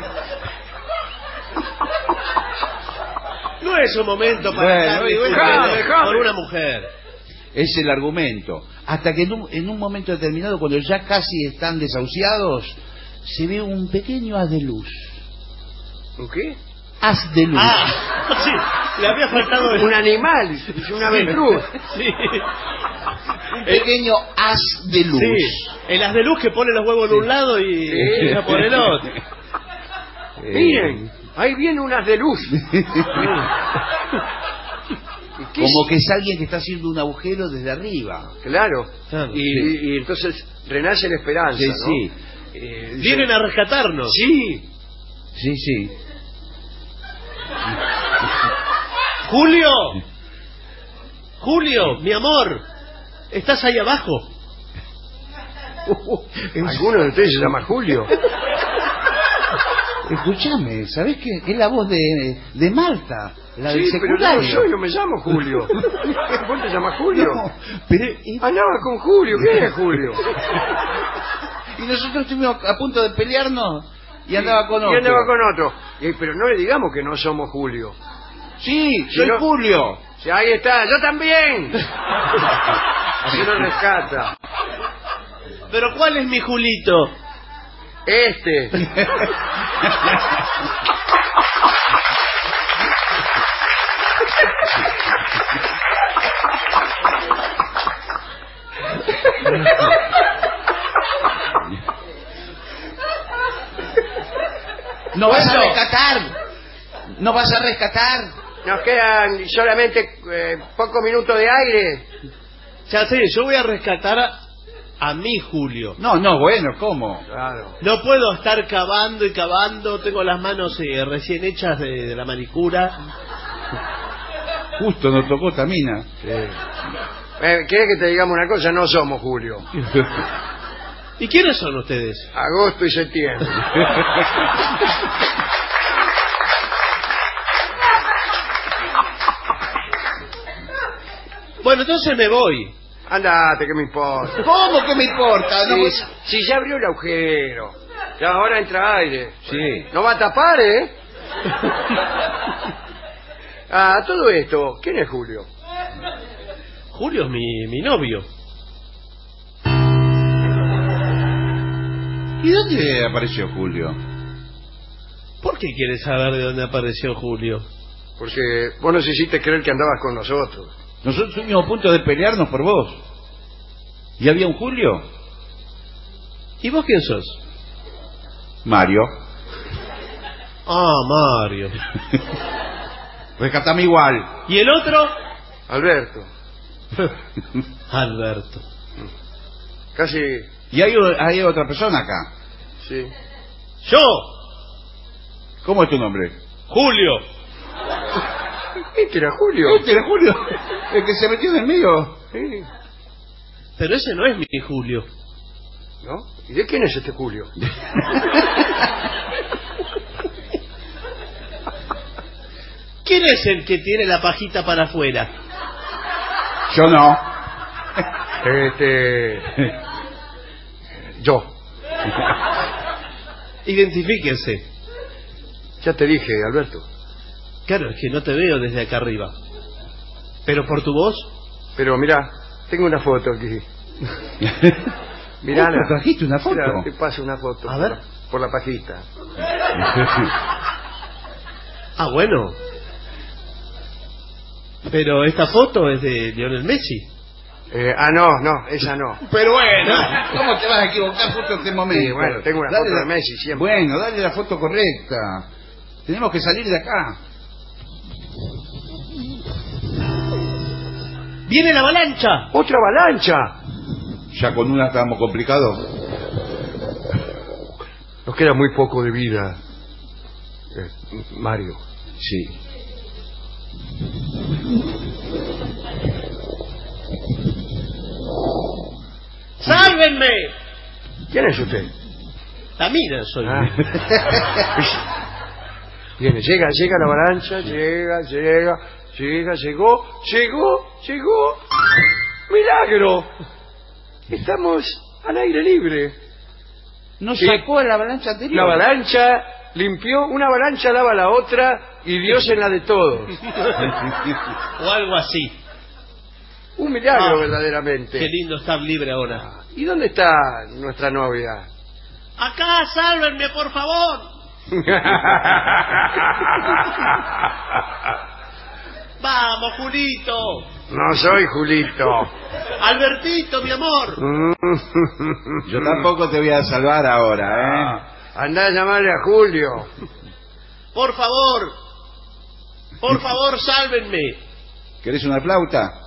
No es un momento para bueno, estar déjame, déjame. por una mujer. Es el argumento. Hasta que en un, en un momento determinado, cuando ya casi están desahuciados, se ve un pequeño haz de luz. ¿Un qué? Haz de luz. Ah, sí, le había faltado el... un animal, es una avestruz. Sí. Un pequeño haz de luz. Sí, el haz de luz que pone los huevos en un lado y sí. por el otro. Eh. Miren, ahí viene un haz de luz. Como que es alguien que está haciendo un agujero desde arriba. Claro. claro y, sí. y, y entonces renace la esperanza, sí, ¿no? Sí. Eh, Vienen a rescatarnos. Sí. Sí, sí. Julio, Julio, mi amor, estás ahí abajo. Uh, ¿Alguno de ustedes se llama Julio? Escúchame, ¿sabés qué? Es la voz de, de Marta, la sí, del secundario. Pero yo no me llamo Julio. ¿Vos te llamas Julio? No, pero... Andaba con Julio, ¿quién es Julio? Y nosotros estuvimos a punto de pelearnos y andaba con otro. Y andaba con otro. Y, pero no le digamos que no somos Julio. Sí, soy no, Julio. Sí, ahí está, yo también. Así lo rescata. Pero ¿cuál es mi Julito? Este. No vas a rescatar. No vas a rescatar. Nos quedan solamente eh, pocos minutos de aire. Ya sé, yo voy a rescatar a, a mi Julio. No, no, bueno, ¿cómo? Claro. No puedo estar cavando y cavando. Tengo las manos eh, recién hechas de, de la manicura. Justo nos tocó Tamina. Sí. Eh, ¿Quieres que te digamos una cosa? No somos Julio. ¿Y quiénes son ustedes? Agosto y septiembre. Bueno, entonces me voy. Andate, que me importa. ¿Cómo que me importa? No, Si pues... sí, ya abrió el agujero. Ya ahora entra aire. Sí. No va a tapar, ¿eh? Ah, todo esto, ¿quién es Julio? Julio es mi, mi novio. ¿Y dónde apareció Julio? ¿Por qué quieres saber de dónde apareció Julio? Porque vos nos hiciste creer que andabas con nosotros. Nosotros estuvimos a punto de pelearnos por vos. ¿Y había un Julio? ¿Y vos quién sos? Mario. Ah, Mario. Rescatame igual. ¿Y el otro? Alberto. Alberto. Casi... ¿Y hay, hay otra persona acá? Sí. ¡Yo! ¿Cómo es tu nombre? Julio. Este era Julio. Este era Julio. El que se metió en el medio. Sí. Pero ese no es mi Julio. ¿No? ¿Y de quién es este Julio? ¿Quién es el que tiene la pajita para afuera? Yo no. Este... Yo. Identifíquense. Ya te dije, Alberto. Claro, es que no te veo desde acá arriba. ¿Pero por tu voz? Pero mirá, tengo una foto aquí. Mirá, ¿Te trajiste una foto? Mirá, te paso una foto. A ver. Por la, por la pajita. Ah, bueno. Pero esta foto es de Lionel Messi. Eh, ah, no, no, esa no. Pero bueno, ¿cómo te vas a equivocar justo en este momento? Sí, bueno, tengo una dale foto la... de Messi siempre. Bueno, dale la foto correcta. Tenemos que salir de acá. ¡Viene la avalancha! ¡Otra avalancha! Ya con una estamos complicados. Nos queda muy poco de vida, eh, Mario. Sí. ¡Sálvenme! ¿Quién es usted? Tamina soy. Ah. Viene, llega, llega la avalancha, llega, llega, llega, llegó, llegó, llegó. ¡Milagro! Estamos al aire libre. ¿Nos Sí. sacó la avalancha anterior? La avalancha limpió, una avalancha lava la otra y Dios en la de todos. O algo así. Un milagro Ah, verdaderamente. Qué lindo estar libre ahora. ¿Y dónde está nuestra novia? ¡Acá, sálvenme, por favor! ¡Vamos, Julito! No soy Julito. ¡Albertito, mi amor! Yo tampoco te voy a salvar ahora, ¿eh? Andá a llamarle a Julio. ¡Por favor! ¡Por favor, sálvenme! ¿Querés una flauta?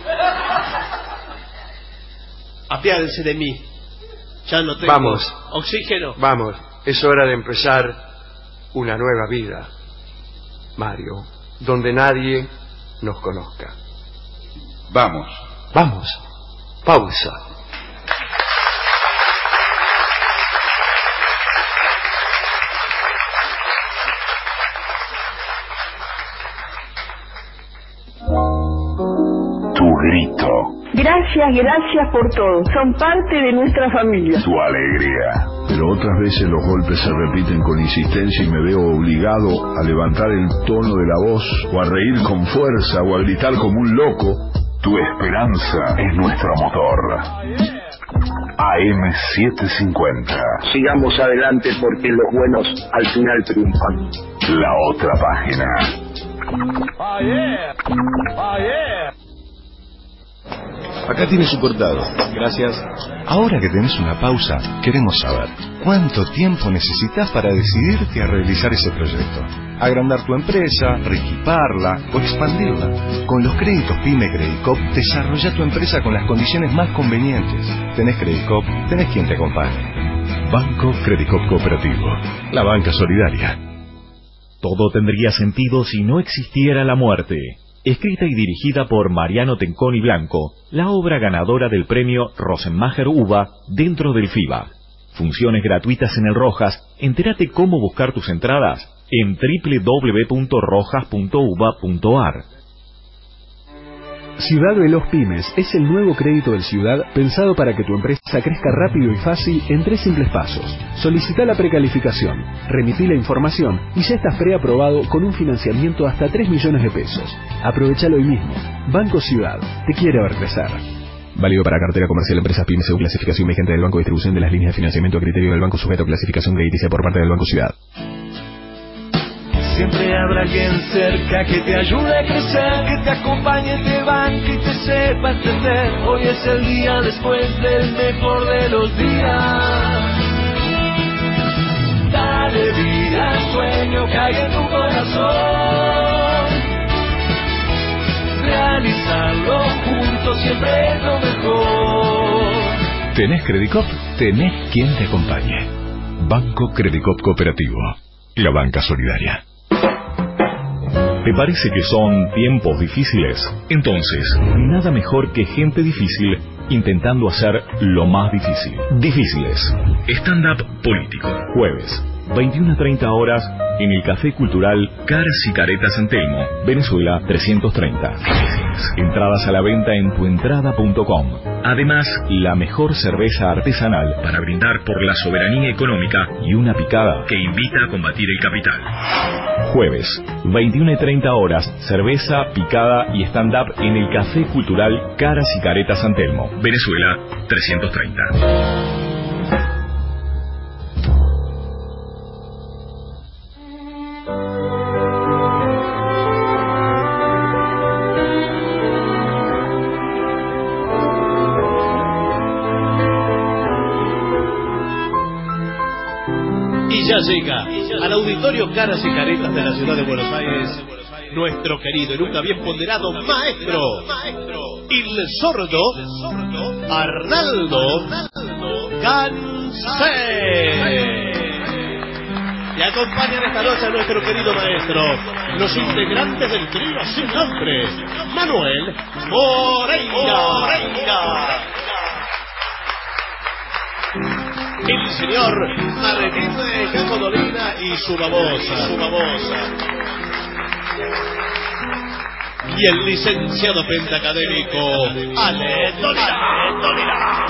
Apiádense de mí. Ya no tengo Vamos. oxígeno. Vamos, es hora de empezar una nueva vida, Mario, donde nadie nos conozca. Vamos. Vamos. Pausa. Tu grito, Gracias, gracias por todo. Son parte de nuestra familia. tu alegría. pero otras veces los golpes se repiten con insistencia y me veo obligado a levantar el tono de la voz, o a reír con fuerza, o a gritar como un loco. Tu esperanza es nuestro motor. A M setecientos cincuenta. Sigamos adelante porque los buenos al final triunfan. La otra página. Oh, yeah. Oh, yeah. Acá tiene su cortado. Gracias. Ahora que tenés una pausa, queremos saber ¿cuánto tiempo necesitas para decidirte a realizar ese proyecto? Agrandar tu empresa, reequiparla o expandirla. Con los créditos PYME Credicop, desarrolla tu empresa con las condiciones más convenientes. Tenés Credicop, tenés quien te acompañe. Banco Credicop Cooperativo. La banca solidaria. Todo tendría sentido si no existiera la muerte. Escrita y dirigida por Mariano Tenconi Blanco, la obra ganadora del premio Rosenmacher Uva dentro del FIBA. Funciones gratuitas en el Rojas. Entérate cómo buscar tus entradas en doble u doble u doble u punto rojas punto uva punto a r. Ciudad Veloz Pymes es el nuevo crédito del Ciudad pensado para que tu empresa crezca rápido y fácil en tres simples pasos. Solicita la precalificación, remití la información y ya estás preaprobado con un financiamiento hasta tres millones de pesos. Aprovechalo hoy mismo. Banco Ciudad, te quiere ver crecer. Válido para cartera comercial, empresas pymes según clasificación vigente del Banco, distribución de las líneas de financiamiento a criterio del Banco sujeto a clasificación crediticia por parte del Banco Ciudad. Siempre habrá alguien cerca que te ayude a crecer, que te acompañe, te banque y te sepa entender. Hoy es el día después del mejor de los días. Dale vida al sueño que hay en tu corazón. Realizarlo juntos siempre es lo mejor. ¿Tenés Credicop? Tenés quien te acompañe. Banco Credicop Cooperativo. La banca solidaria. ¿Te parece que son tiempos difíciles? Entonces, nada mejor que gente difícil intentando hacer lo más difícil. Difíciles. Stand-up político. Jueves, veintiuna treinta horas, en el Café Cultural Caras y Caretas San Telmo, Venezuela trescientos treinta. Entradas a la venta en tuentrada punto com. Además, la mejor cerveza artesanal para brindar por la soberanía económica y una picada que invita a combatir el capital. Jueves, veintiuna y treinta horas, cerveza, picada y stand-up en el Café Cultural Caras y Caretas San Telmo, Venezuela trescientos treinta. Ya llega al auditorio Caras y Caretas de la ciudad de Buenos Aires nuestro querido y nunca bien ponderado maestro, el sordo Arnaldo Gansé. Y acompañan esta noche a nuestro querido maestro los integrantes del trío sin nombre, Manuel Moreira, el señor Martín Cacodolina y su babosa, su babosa, y el licenciado pentacadémico Ale Dolina.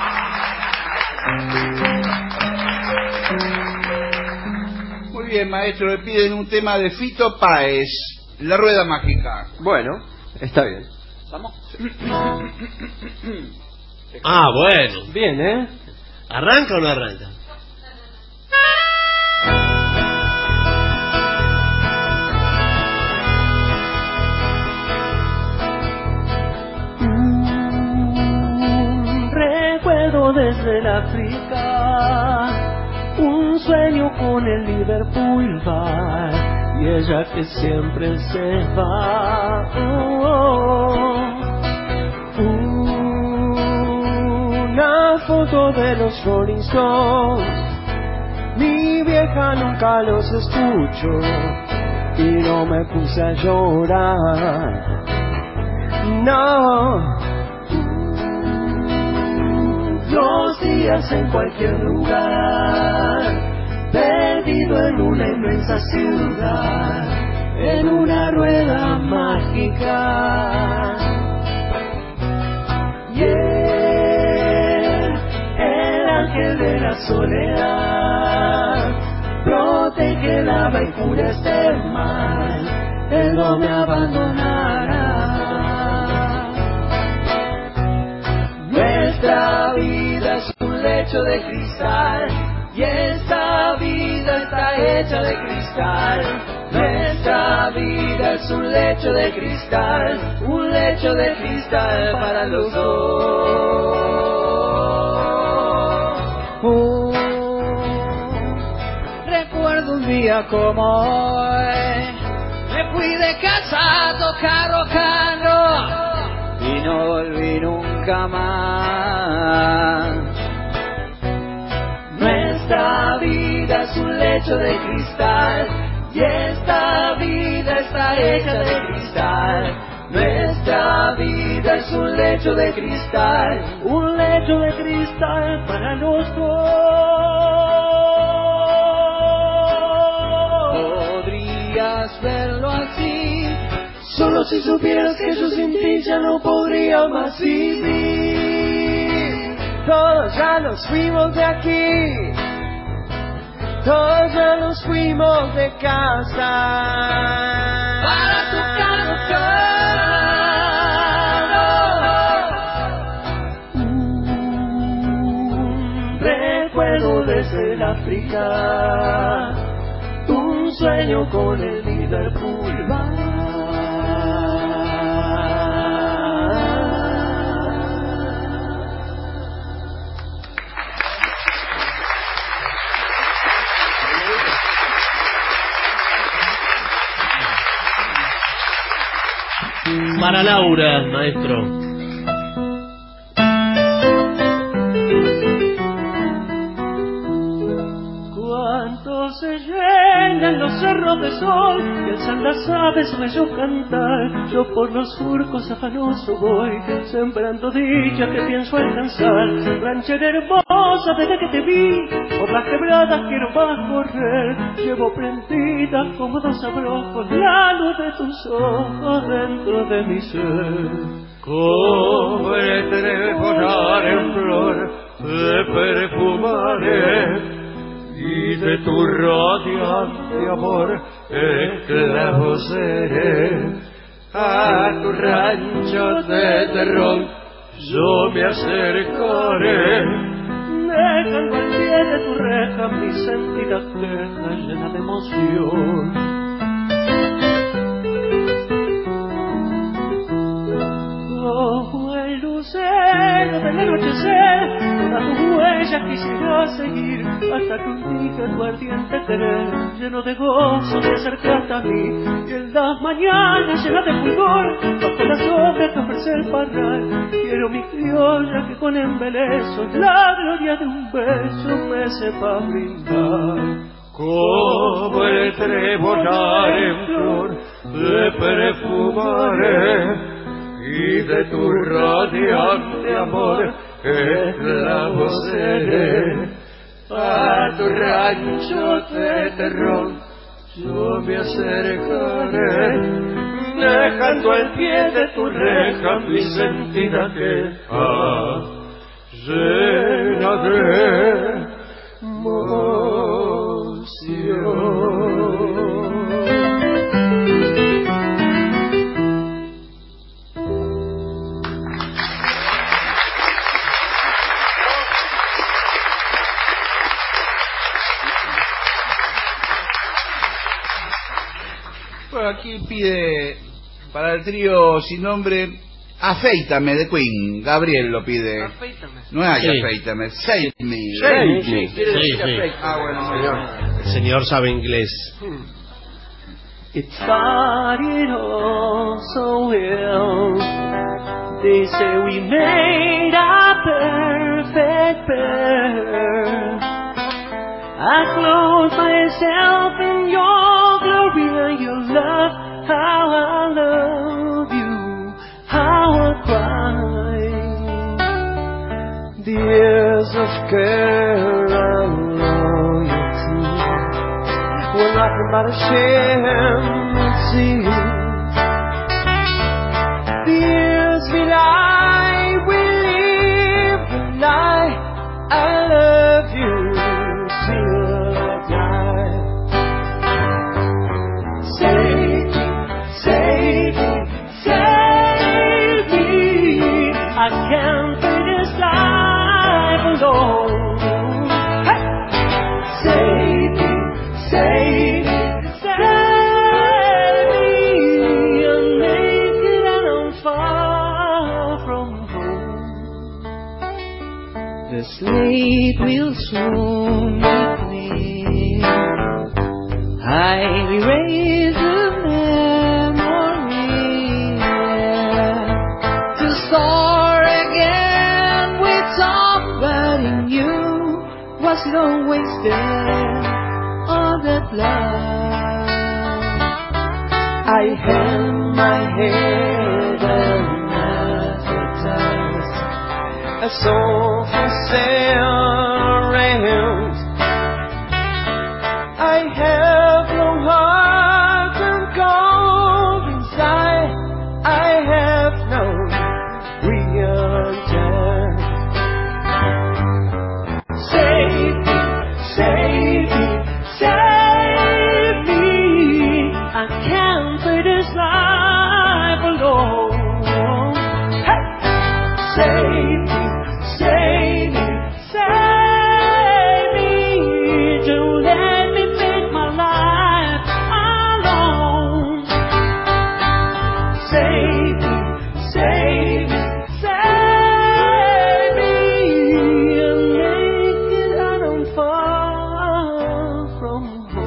Muy bien, maestro, le piden un tema de Fito Páez, La Rueda Mágica. Bueno, está bien. ¿Vamos? Ah, bueno. Bien, ¿eh? ¿Arranca o no arranca? Un recuerdo desde el África, un sueño con el Liverpool Bar y ella que siempre se va. Oh, oh. Una foto de los Rolling Stones, mi vieja nunca los escucho y no me puse a llorar. No. Dos días en cualquier lugar, perdido en una inmensa ciudad, en una rueda mágica. Yeah, el ángel de la la soledad. Protégela y cura este mal, Él no me abandonará. Nuestra vida es un lecho de cristal, y esta vida está hecha de cristal. Nuestra vida es un lecho de cristal, un lecho de cristal para los dos. Oh, recuerdo un día como hoy, me fui de casa a tocar rock and roll y no volví nunca más. Nuestra vida es un lecho de cristal, y esta vida está hecha de cristal. Nuestra vida es un lecho de cristal, un lecho de cristal para los dos. Podrías verlo así, solo si supieras que yo sin ti ya no podría más vivir. Todos ya nos fuimos de aquí, todos ya nos fuimos de casa para tocar los Un recuerdo desde el África, un sueño con el Liverpool. Para Laura, maestro. Cuando se llenan los cerros de sol y alzan las aves bello cantar, yo por los surcos afanoso voy, sembrando dicha que pienso alcanzar. Ranchera hermosa, desde que te vi, por las quebradas quiero más correr. Llevo prendida como dos abrojos la luz de tus ojos dentro de mi ser. Como el trefonar en flor, te perfumaré, y de tu radiante amor esclavo seré. A tu rancho de terror yo me acercaré, dejando al pie de tu reja mi sentida queja llena de emoción. Como el lucero del anochecer, todas tus huellas quisiera seguir, hasta que un día tu ardiente querer, lleno de gozo, te acercaste a mí. Y en las mañanas llenas de fulgor, bajo las hojas que ofrece el parral, quiero mi criolla que con embeleso la gloria de un beso me sepa brindar. Como el trebonar en flor, te perfumaré, y de tu radiante amor esclavo seré. A tu rancho de terror yo me acercaré, dejando al pie de tu reja mi sentida queja llena de emoción. Aquí pide para el trío sin nombre Afeítame de Queen. Gabriel lo pide. Afeítame. No hay Sí. Afeítame, Save Me. Save me. Sí, quiere Sí, decir sí. afeítame. Ah, bueno, señor. El señor sabe inglés. It started all so well. They say we made a perfect pair. I clothe myself in your glory and your love. How I love you, how I cry. The years of care and loyalty were nothing but a shame. The years we lie, we live the lie. I love you. the slate will soon be clear. I erase the memory to soar again with somebody new. Was it always there, all that love? I held my head another time, a soul for sale around. I have no heart and cold inside. I have no real time. Save me, save me, save me. I can't play this life alone. Hey! Save me, save me, save me. Don't let me make my life alone. Save me, save me, save me. And make it out I'm far from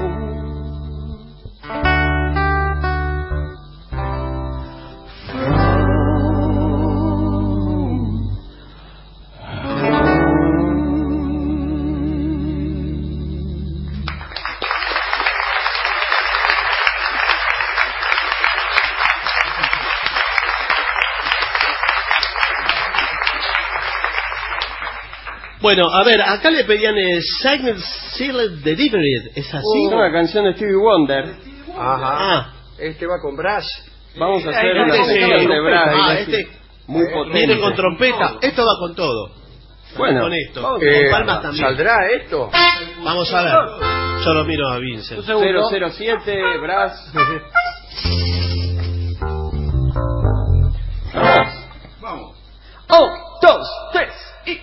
Bueno, a ver, acá le pedían eh, Signed Sealed Delivered, ¿es así? Es una canción de Stevie Wonder. Ajá. Ah. Este va con brass. Vamos a hacer Este una sí. sección de brass. Ah, este muy eh, potente. viene con trompeta. Esto va con todo. Bueno, con esto. Eh, con palmas también. ¿Saldrá esto? Vamos a ver. Yo lo miro a Vincent. cero cero siete, brass. Vamos. Un, dos, tres y...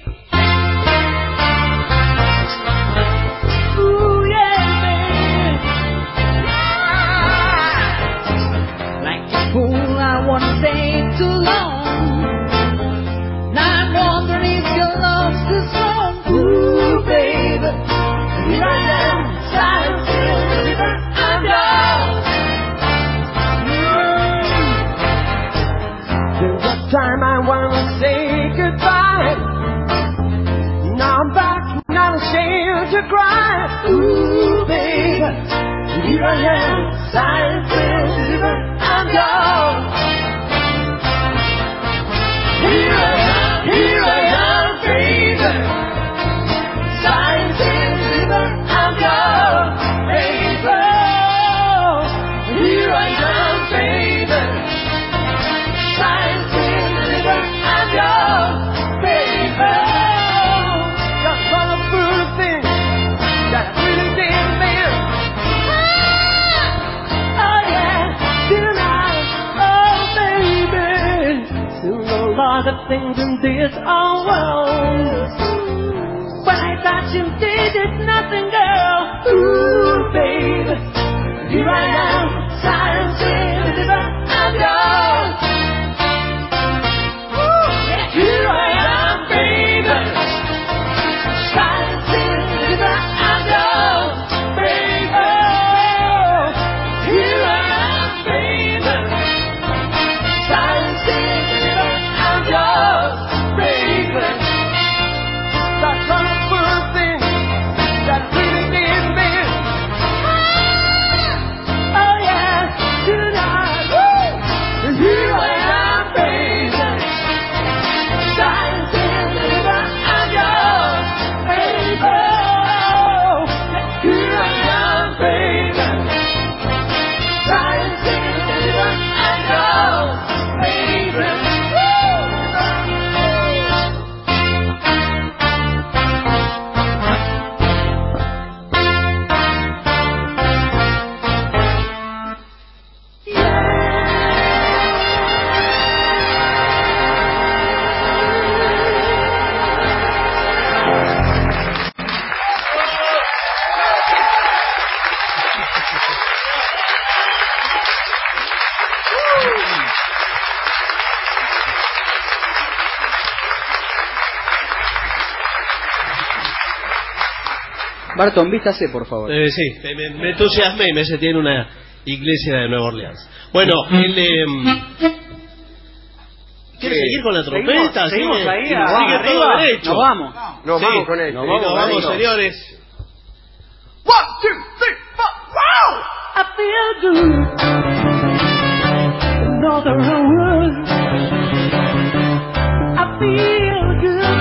Ooh, yeah, baby. Like a fool, I wanna stay too long. Now I'm wondering if your love's too strong. Ooh, baby, here I am, silent till the river I'm lost. There's a time I wanna say goodbye. Now I'm back, not ashamed to cry. Ooh, baby, here I am, silent till the river I'm gone. Here I am, here I am, baby, silent till the river I'm gone, baby. Here I am, baby, silent till the river I'm gone, baby. Just one of the things that I really did, man. Oh yeah, tonight, oh baby. Soon a lot of things in this whole world. When I thought you did it, nothing, girl. Ooh, baby, here I am, silent till the river I'm gone. Ooh, here I am, baby, silent till the river I'm gone, baby. Here I am, baby, silent till the river I'm gone, baby. That's one of the first things that really did me. Oh yeah, tonight, woo! Barton, vístase, por favor. Eh, sí, me, me entusiasmé y me sentí en una iglesia de Nueva Orleans. Bueno, el... Eh, ¿Quieres seguir con la trompeta? Seguimos, seguimos ahí, sigue arriba, todo derecho. Nos vamos. Nos Sí, vamos con esto. Nos vamos, nos vamos, señores. One, two, three, four, wow! I feel good. Another word. I feel good.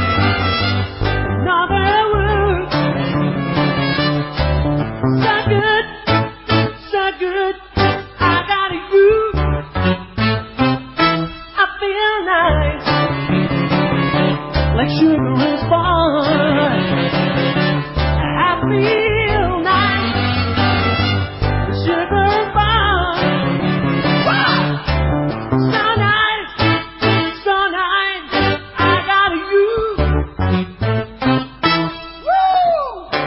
Another word. So good, so good. I got you. I feel nice, like sugar is fine. I feel nice, sugar is fine. Wow! So nice, so nice. I got you. Woo!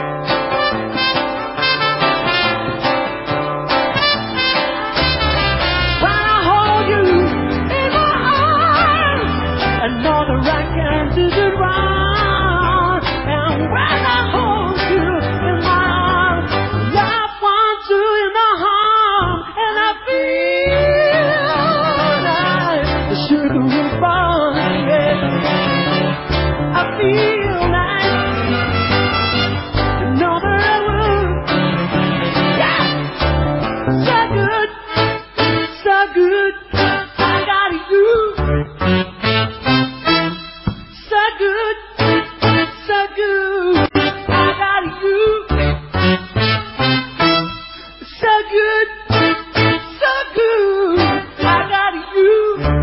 When I hold you in my arms, another I can do the wrong. And when I hold you in my arms, love wants you in the harm. And I feel like the sugar is fine. Yeah. I feel like another word. Yeah. So good, so good. I got you. So good, so good. I got you. So good, so good. I got you.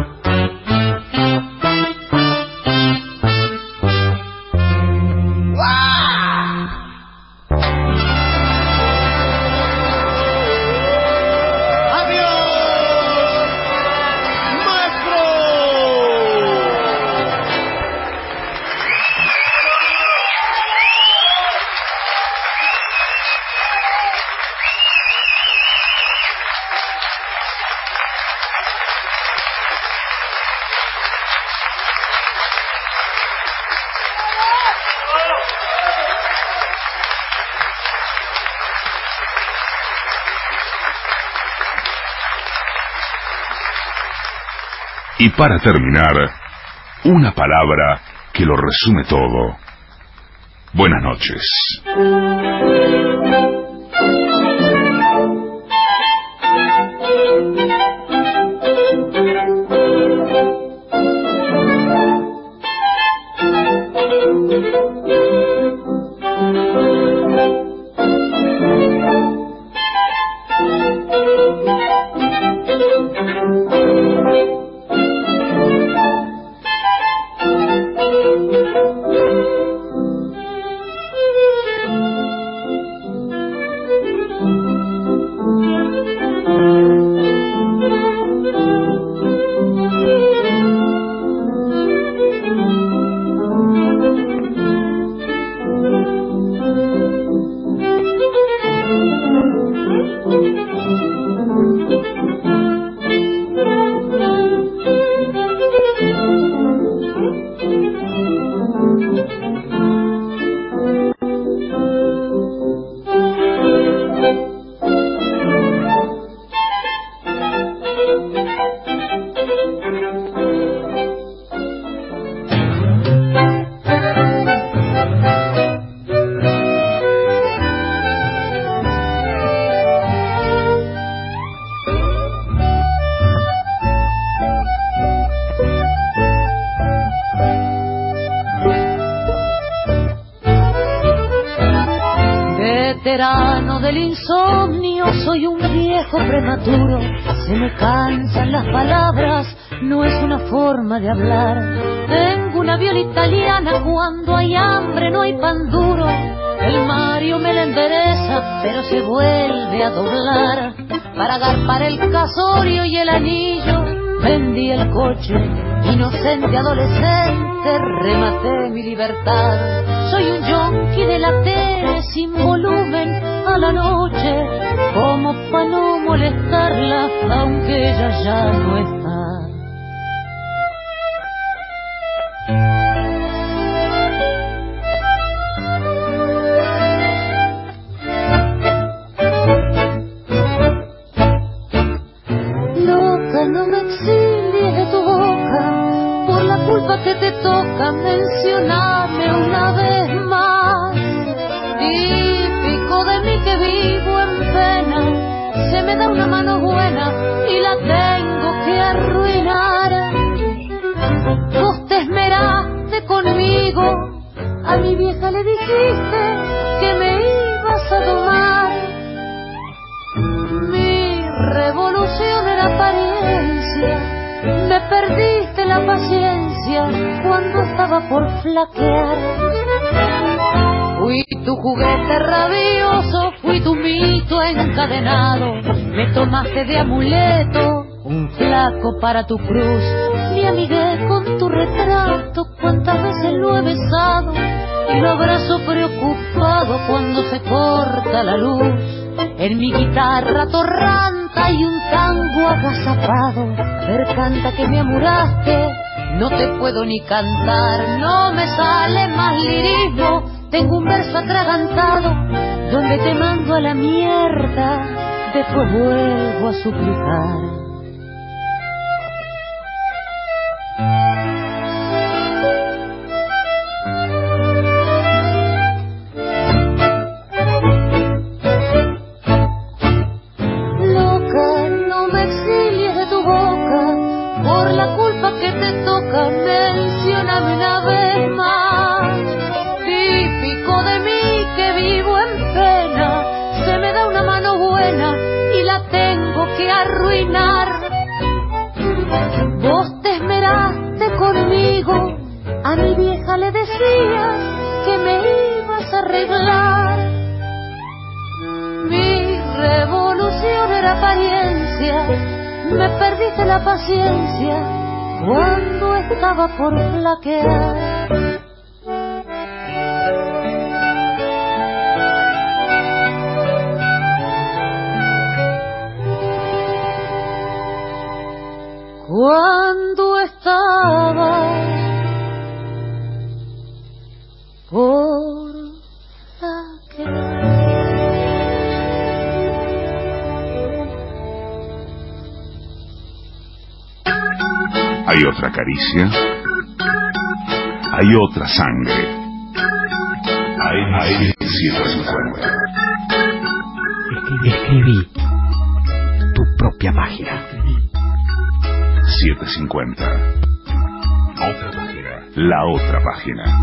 Y para terminar, una palabra que lo resume todo. Buenas noches. Veterano del insomnio, soy un viejo prematuro. Se me cansan las palabras, no es una forma de hablar. Tengo una viola italiana, cuando hay hambre no hay pan duro. El Mario me la endereza, pero se vuelve a doblar. Para agarpar el casorio y el anillo, vendí el coche. Inocente adolescente, rematé mi libertad. Soy un yonki de la tele sin volumen a la noche, como pa' no molestarla, aunque ella ya no está. culpa que te toca, mencioname una vez más. Típico de mí que vivo en pena, se me da una mano buena y la tengo que arruinar. Vos te esmeraste conmigo, a mi vieja le dijiste que me ibas a tomar. Mi revolución era apariencia, me perdiste la paciencia cuando estaba por flaquear. Fui tu juguete rabioso, fui tu mito encadenado, me tomaste de amuleto, un flaco para tu cruz. Me amigué con tu retrato, cuántas veces lo he besado y lo abrazo preocupado cuando se corta la luz. En mi guitarra torranta hay un tango agazapado, ver canta que me amuraste, no te puedo ni cantar, no me sale más lirismo, tengo un verso atragantado, donde te mando a la mierda, después vuelvo a suplicar. Mencióname una vez más. Típico de mí que vivo en pena, se me da una mano buena y la tengo que arruinar. Vos te esmeraste conmigo, a mi vieja le decías que me ibas a arreglar. Mi revolución era apariencia, me perdiste la paciencia cuando estaba por flaquear. Cuando estaba por flaquear. Hay otra caricia, hay otra sangre. A M setecientos cincuenta. Escribí tu propia página. setecientos cincuenta. Otra página. La otra página.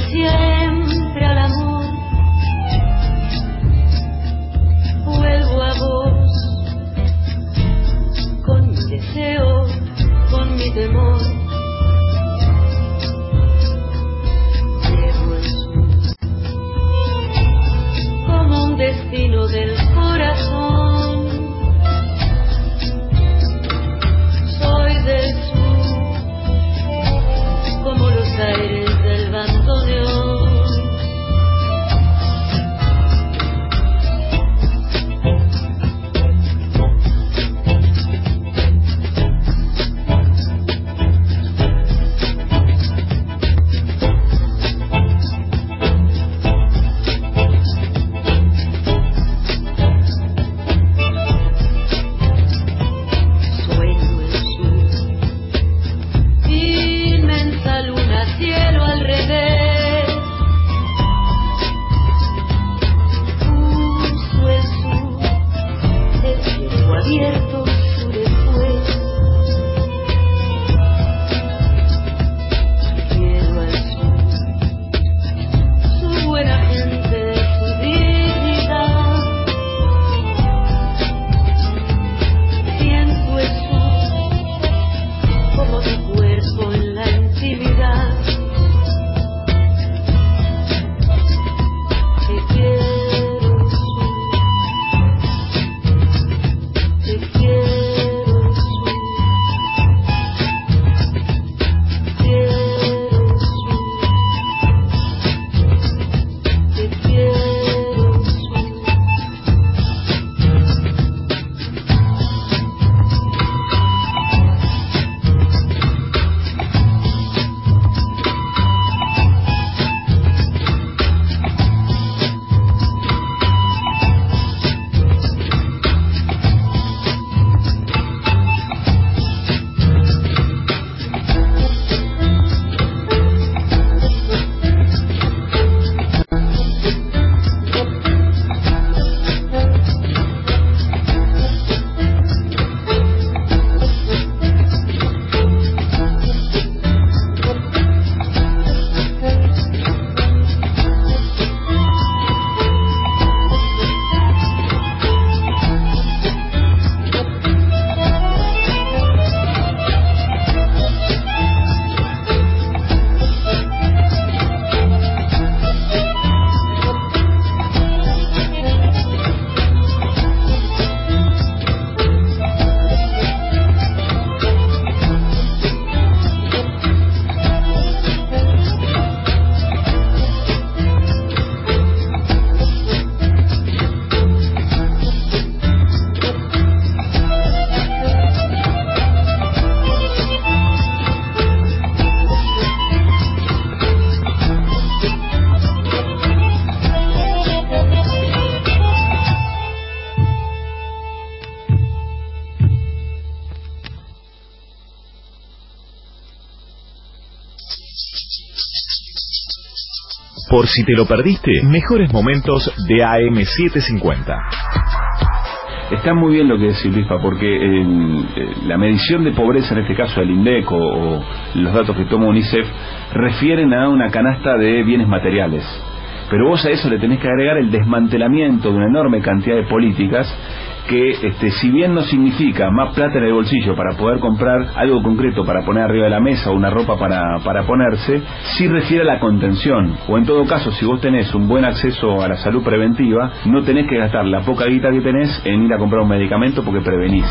siempre al amor. Vuelvo a vos con mi deseo, con mi temor. Llevo en su como un destino del corazón. Soy del sur como los aires del bandoneón. Por si te lo perdiste, mejores momentos de A M setecientos cincuenta. Está muy bien lo que decís, Luispa, porque el, la medición de pobreza, en este caso del INDEC o, o los datos que toma UNICEF, refieren a una canasta de bienes materiales. Pero vos a eso le tenés que agregar el desmantelamiento de una enorme cantidad de políticas que, este, si bien no significa más plata en el bolsillo para poder comprar algo concreto para poner arriba de la mesa o una ropa para, para ponerse, sí refiere a la contención. O en todo caso, si vos tenés un buen acceso a la salud preventiva, no tenés que gastar la poca guita que tenés en ir a comprar un medicamento porque prevenís.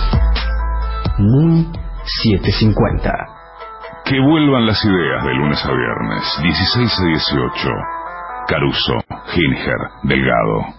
Moon setecientos cincuenta. Que vuelvan las ideas de lunes a viernes, dieciséis a dieciocho. Caruso, Ginger, Delgado.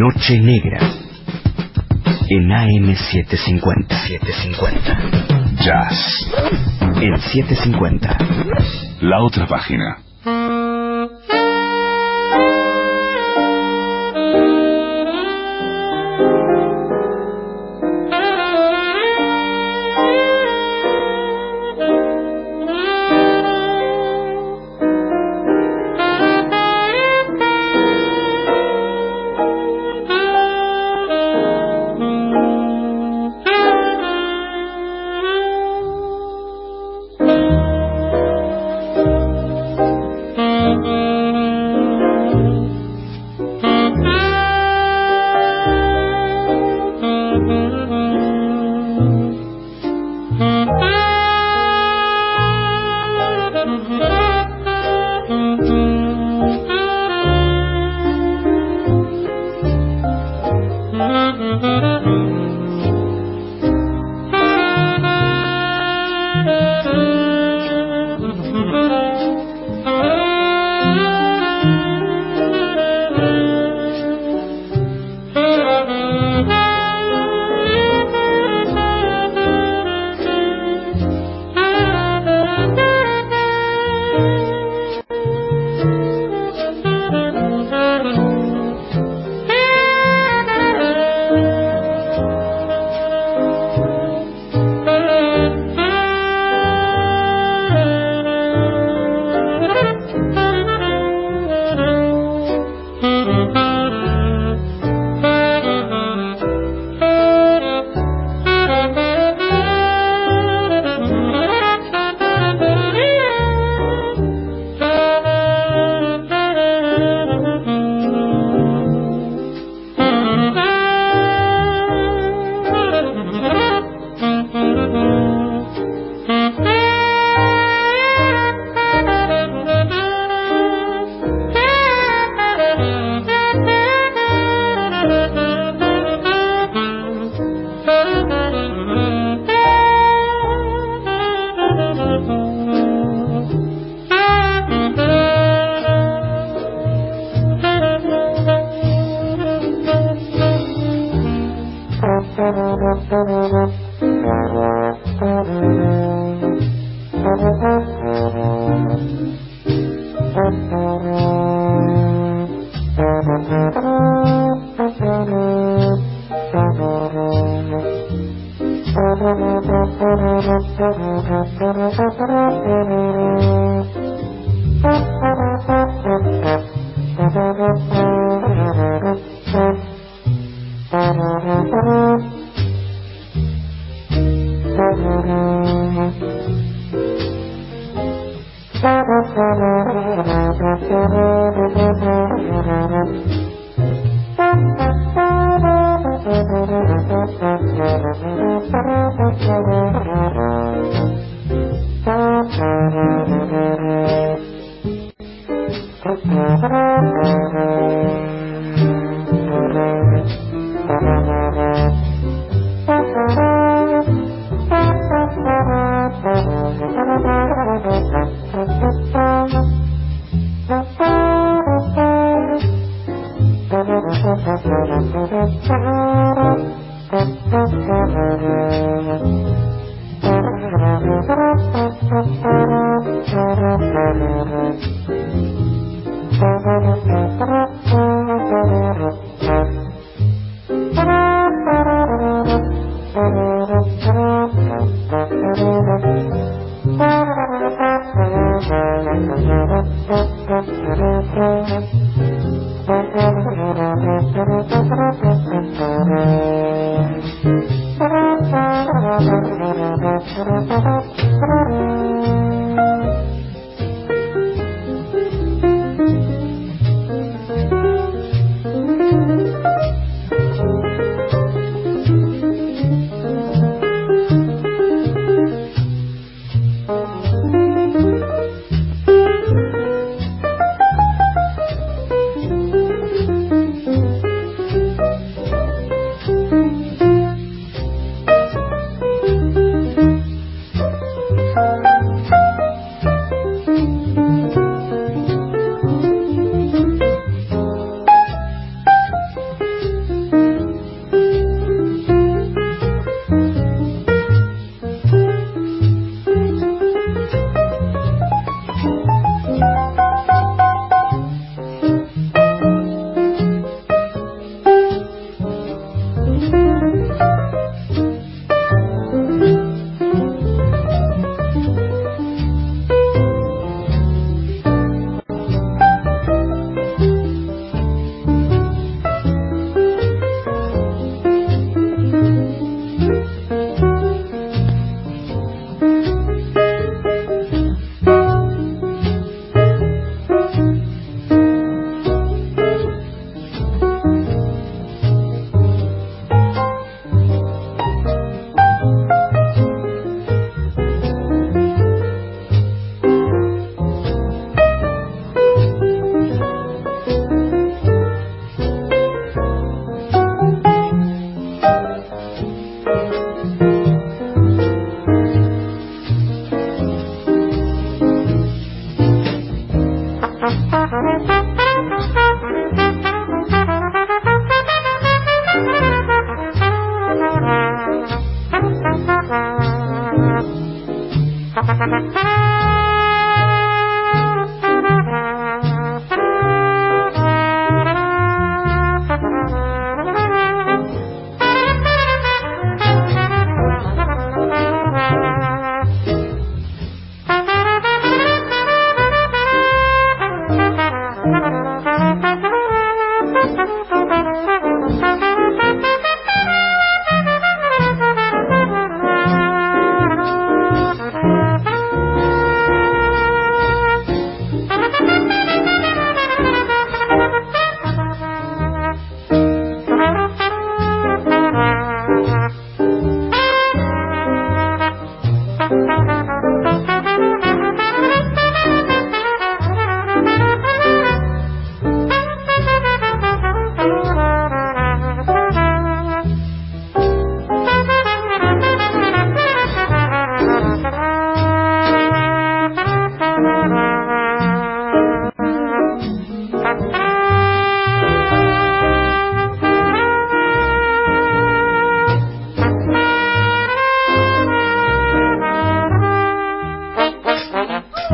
Noche Negra en A M setecientos cincuenta. setecientos cincuenta. Jazz En setecientos cincuenta. La otra página.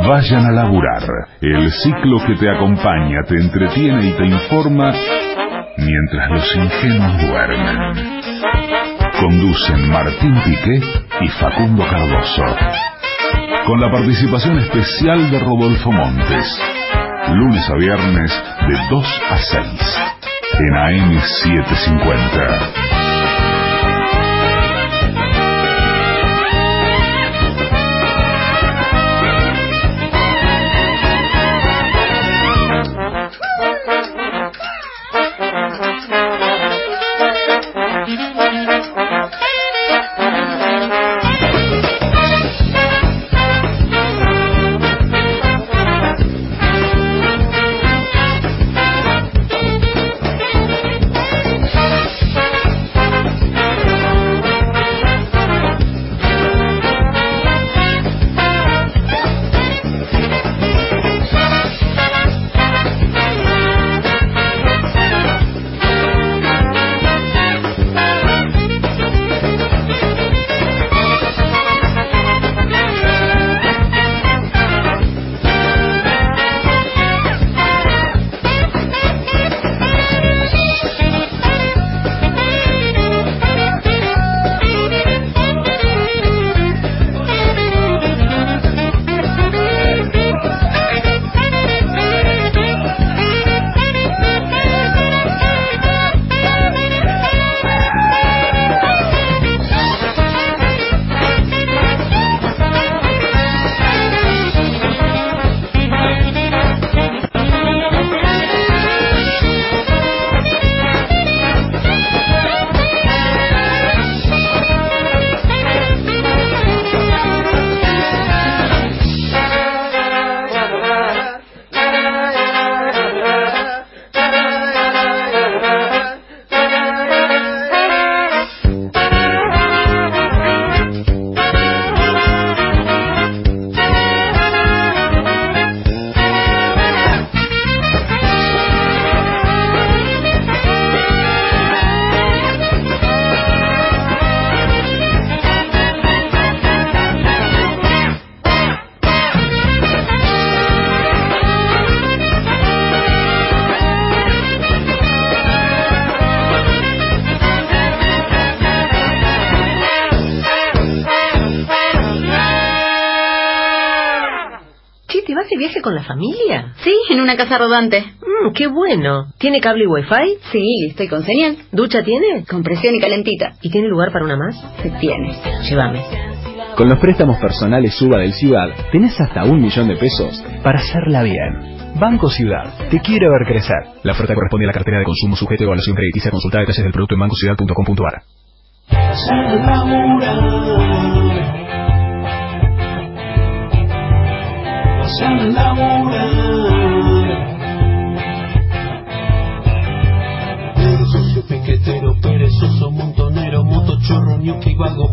Vayan a laburar, el ciclo que te acompaña, te entretiene y te informa mientras los ingenuos duermen. Conducen Martín Piqué y Facundo Cardoso, con la participación especial de Rodolfo Montes, lunes a viernes de dos a seis, en A M setecientos cincuenta. ¿Te viaje con la familia? Sí, en una casa rodante. Mm, qué bueno. ¿Tiene cable y wifi? Sí, estoy con señal. ¿Ducha tiene? Con presión y calentita. ¿Y tiene lugar para una más? Sí, tiene. Llévame. Con los préstamos personales Suba del Ciudad, tenés hasta un millón de pesos para hacerla bien. Banco Ciudad, te quiere ver crecer. La oferta corresponde a la cartera de consumo sujeto a evaluación crediticia. Consulta detalles del producto en banco ciudad punto com punto a r. Pasar a laburar, socio piquetero, perezoso, montonero, motochorro, ñuqui, vago,